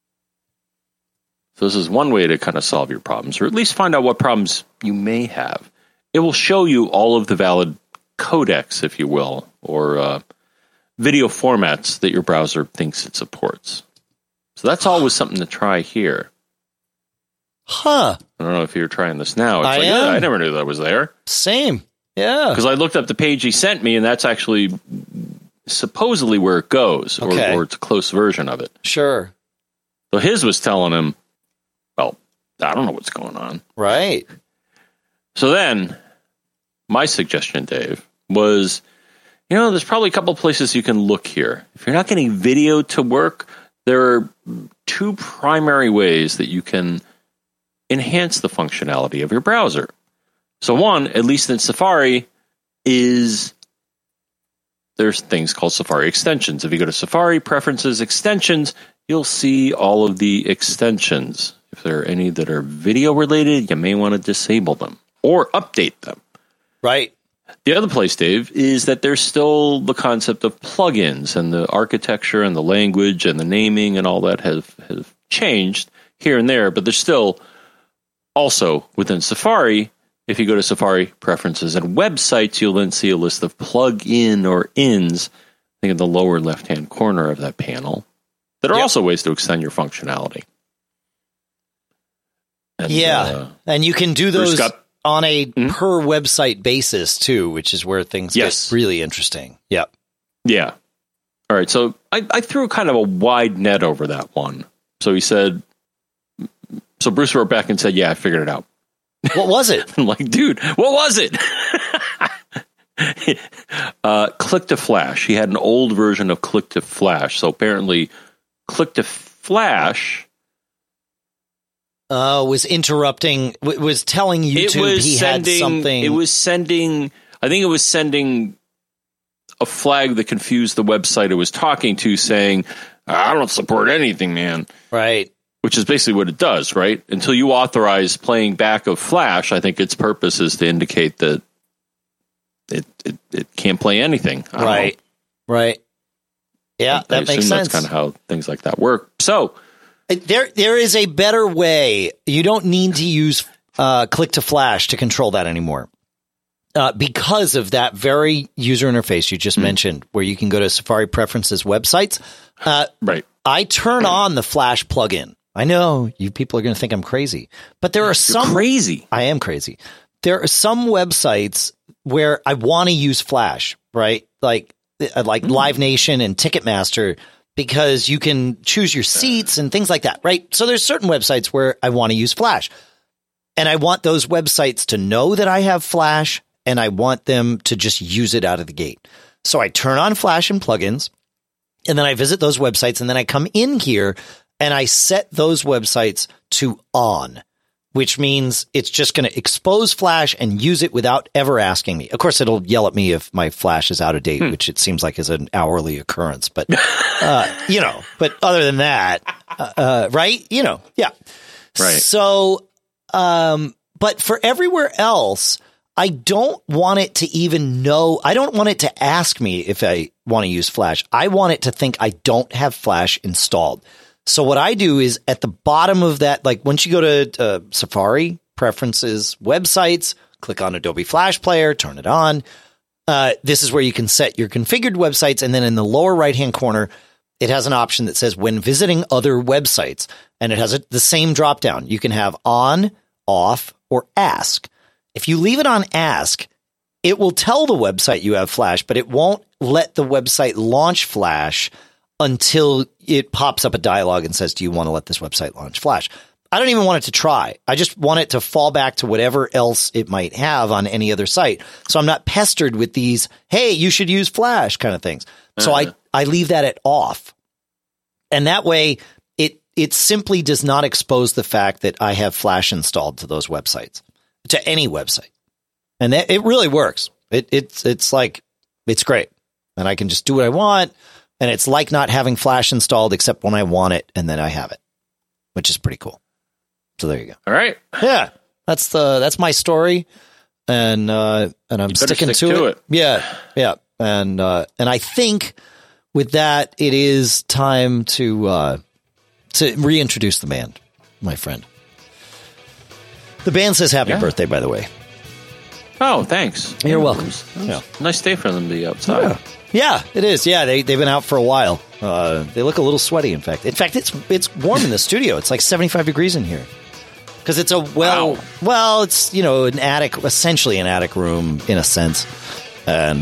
so this is one way to kind of solve your problems, or at least find out what problems you may have. It will show you all of the valid codecs, if you will, or video formats that your browser thinks it supports. So that's always something to try here. Huh. I don't know if you're trying this now. It's I I never knew that was there. Same. Yeah. Because I looked up the page he sent me, and that's actually supposedly where it goes, or it's a close version of it. Sure. So his was telling him, well, I don't know what's going on. Right. So then, my suggestion, Dave, was, there's probably a couple places you can look here. If you're not getting video to work, there are two primary ways that you can enhance the functionality of your browser. So one, at least in Safari, is there's things called Safari extensions. If you go to Safari Preferences Extensions, you'll see all of the extensions. If there are any that are video related, you may want to disable them or update them. Right. The other place, Dave, is that there's still the concept of plugins, and the architecture and the language and the naming and all that have changed here and there, but there's still also within Safari. If you go to Safari Preferences and Websites, you'll then see a list of plug-in or ins, I think in the lower left-hand corner of that panel, that are also ways to extend your functionality. And, and you can do those on a per website basis, too, which is where things get really interesting. Yep. Yeah. All right, so I threw kind of a wide net over that one. So he said, so Bruce wrote back and said, yeah, I figured it out. What was it? I'm like, dude, what was it? Click to Flash. He had an old version of Click to Flash. So apparently Click to Flash was interrupting, was telling YouTube had something. It was sending, I think it was sending a flag that confused the website it was talking to, saying, I don't support anything, man. Right. Which is basically what it does, right? Until you authorize playing back of Flash, I think its purpose is to indicate that it can't play anything. Right. Right. Yeah, that makes sense. That's kind of how things like that work. So there is a better way. You don't need to use Click to Flash to control that anymore. Because of that very user interface you just mentioned, where you can go to Safari Preferences Websites. Right. I turn on the Flash plugin. I know you people are going to think I'm crazy, but there are some crazy. I am crazy. There are some websites where I want to use Flash, right? Like Live Nation and Ticketmaster, because you can choose your seats and things like that, right? So there's certain websites where I want to use Flash, and I want those websites to know that I have Flash, and I want them to just use it out of the gate. So I turn on Flash and plugins, and then I visit those websites, and then I come in here and I set those websites to on, which means it's just going to expose Flash and use it without ever asking me. Of course, it'll yell at me if my Flash is out of date, which it seems like is an hourly occurrence. But, but other than that, right? Yeah. Right. So, but for everywhere else, I don't want it to even know. I don't want it to ask me if I want to use Flash. I want it to think I don't have Flash installed. So what I do is at the bottom of that, like once you go to Safari, Preferences, Websites, click on Adobe Flash Player, turn it on. This is where you can set your configured websites. And then in the lower right-hand corner, it has an option that says when visiting other websites, and it has the same drop-down. You can have on, off, or ask. If you leave it on ask, it will tell the website you have Flash, but it won't let the website launch Flash until it pops up a dialog and says, do you want to let this website launch Flash? I don't even want it to try. I just want it to fall back to whatever else it might have on any other site. So I'm not pestered with these, hey, you should use Flash kind of things. So I leave that at off. And that way it simply does not expose the fact that I have Flash installed to those websites, to any website. And it really works. It's like, it's great. And I can just do what I want. And it's like not having Flash installed except when I want it, and then I have it, which is pretty cool. So there you go. All right. Yeah. That's my story. And I'm sticking to it. Yeah. Yeah. And I think with that, it is time to reintroduce the band, my friend. The band says happy birthday, by the way. Oh, thanks. You're welcome. Yeah. Nice day for them to be outside. Yeah, it is. Yeah, they've been out for a while. They look a little sweaty, in fact. In fact, it's warm in the studio. It's like 75 degrees in here. Because it's it's, an attic, essentially an attic room in a sense. And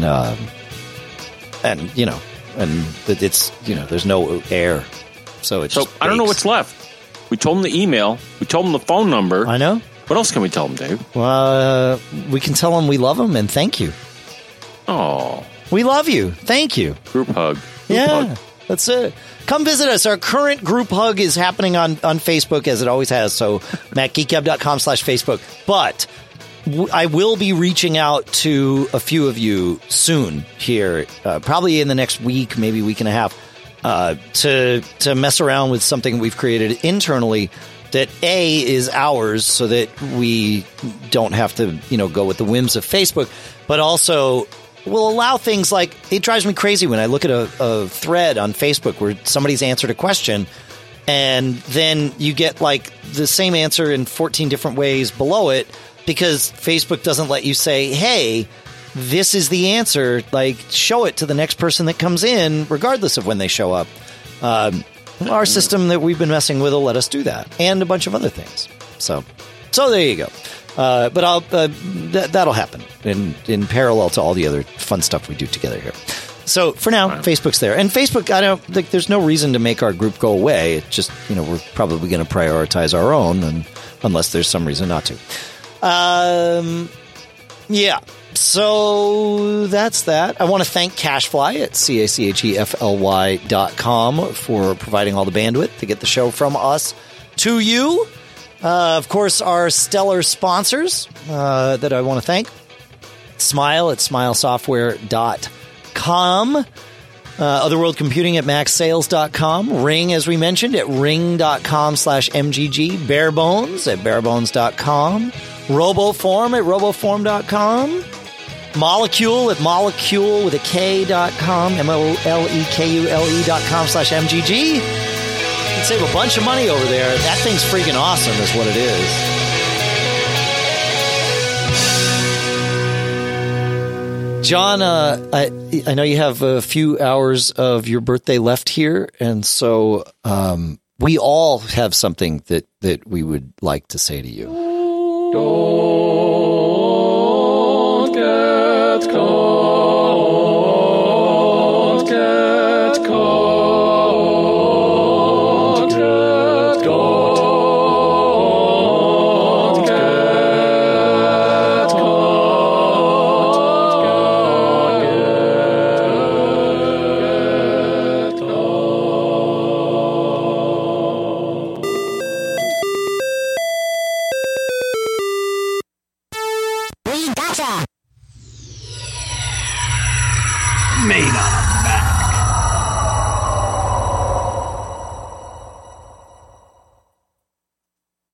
it's, there's no air. So it's I don't know what's left. We told them the email. We told them the phone number. I know. What else can we tell them, Dave? Well, we can tell them we love them and thank you. Oh. We love you. Thank you. Group hug. Hug. That's it. Come visit us. Our current group hug is happening on Facebook, as it always has. So, MacGeekGab.com/Facebook. But I will be reaching out to a few of you soon here, probably in the next week, maybe week and a half, to mess around with something we've created internally that is ours, so that we don't have to, go with the whims of Facebook, but also will allow things like, it drives me crazy when I look at a thread on Facebook where somebody's answered a question and then you get like the same answer in 14 different ways below it, because Facebook doesn't let you say, hey, this is the answer, like show it to the next person that comes in, regardless of when they show up. Our system that we've been messing with will let us do that, and a bunch of other things. So there you go. But that'll happen in parallel to all the other fun stuff we do together here. So for now, Facebook's there, and Facebook, there's no reason to make our group go away. It's just, we're probably going to prioritize our own, and unless there's some reason not to. Yeah. So that's that. I want to thank CacheFly at CACHEFLY.com for providing all the bandwidth to get the show from us to you. Of course, our stellar sponsors that I want to thank. Smile at smilesoftware.com. Otherworld Computing at maxsales.com. Ring, as we mentioned, at ring.com/MGG. Barebones at barebones.com. Roboform at roboform.com. Molecule at molecule with a K.com. MOLEKULE.com/MGG. You can save a bunch of money over there. That thing's freaking awesome is what it is. John, I know you have a few hours of your birthday left here, and so we all have something that we would like to say to you.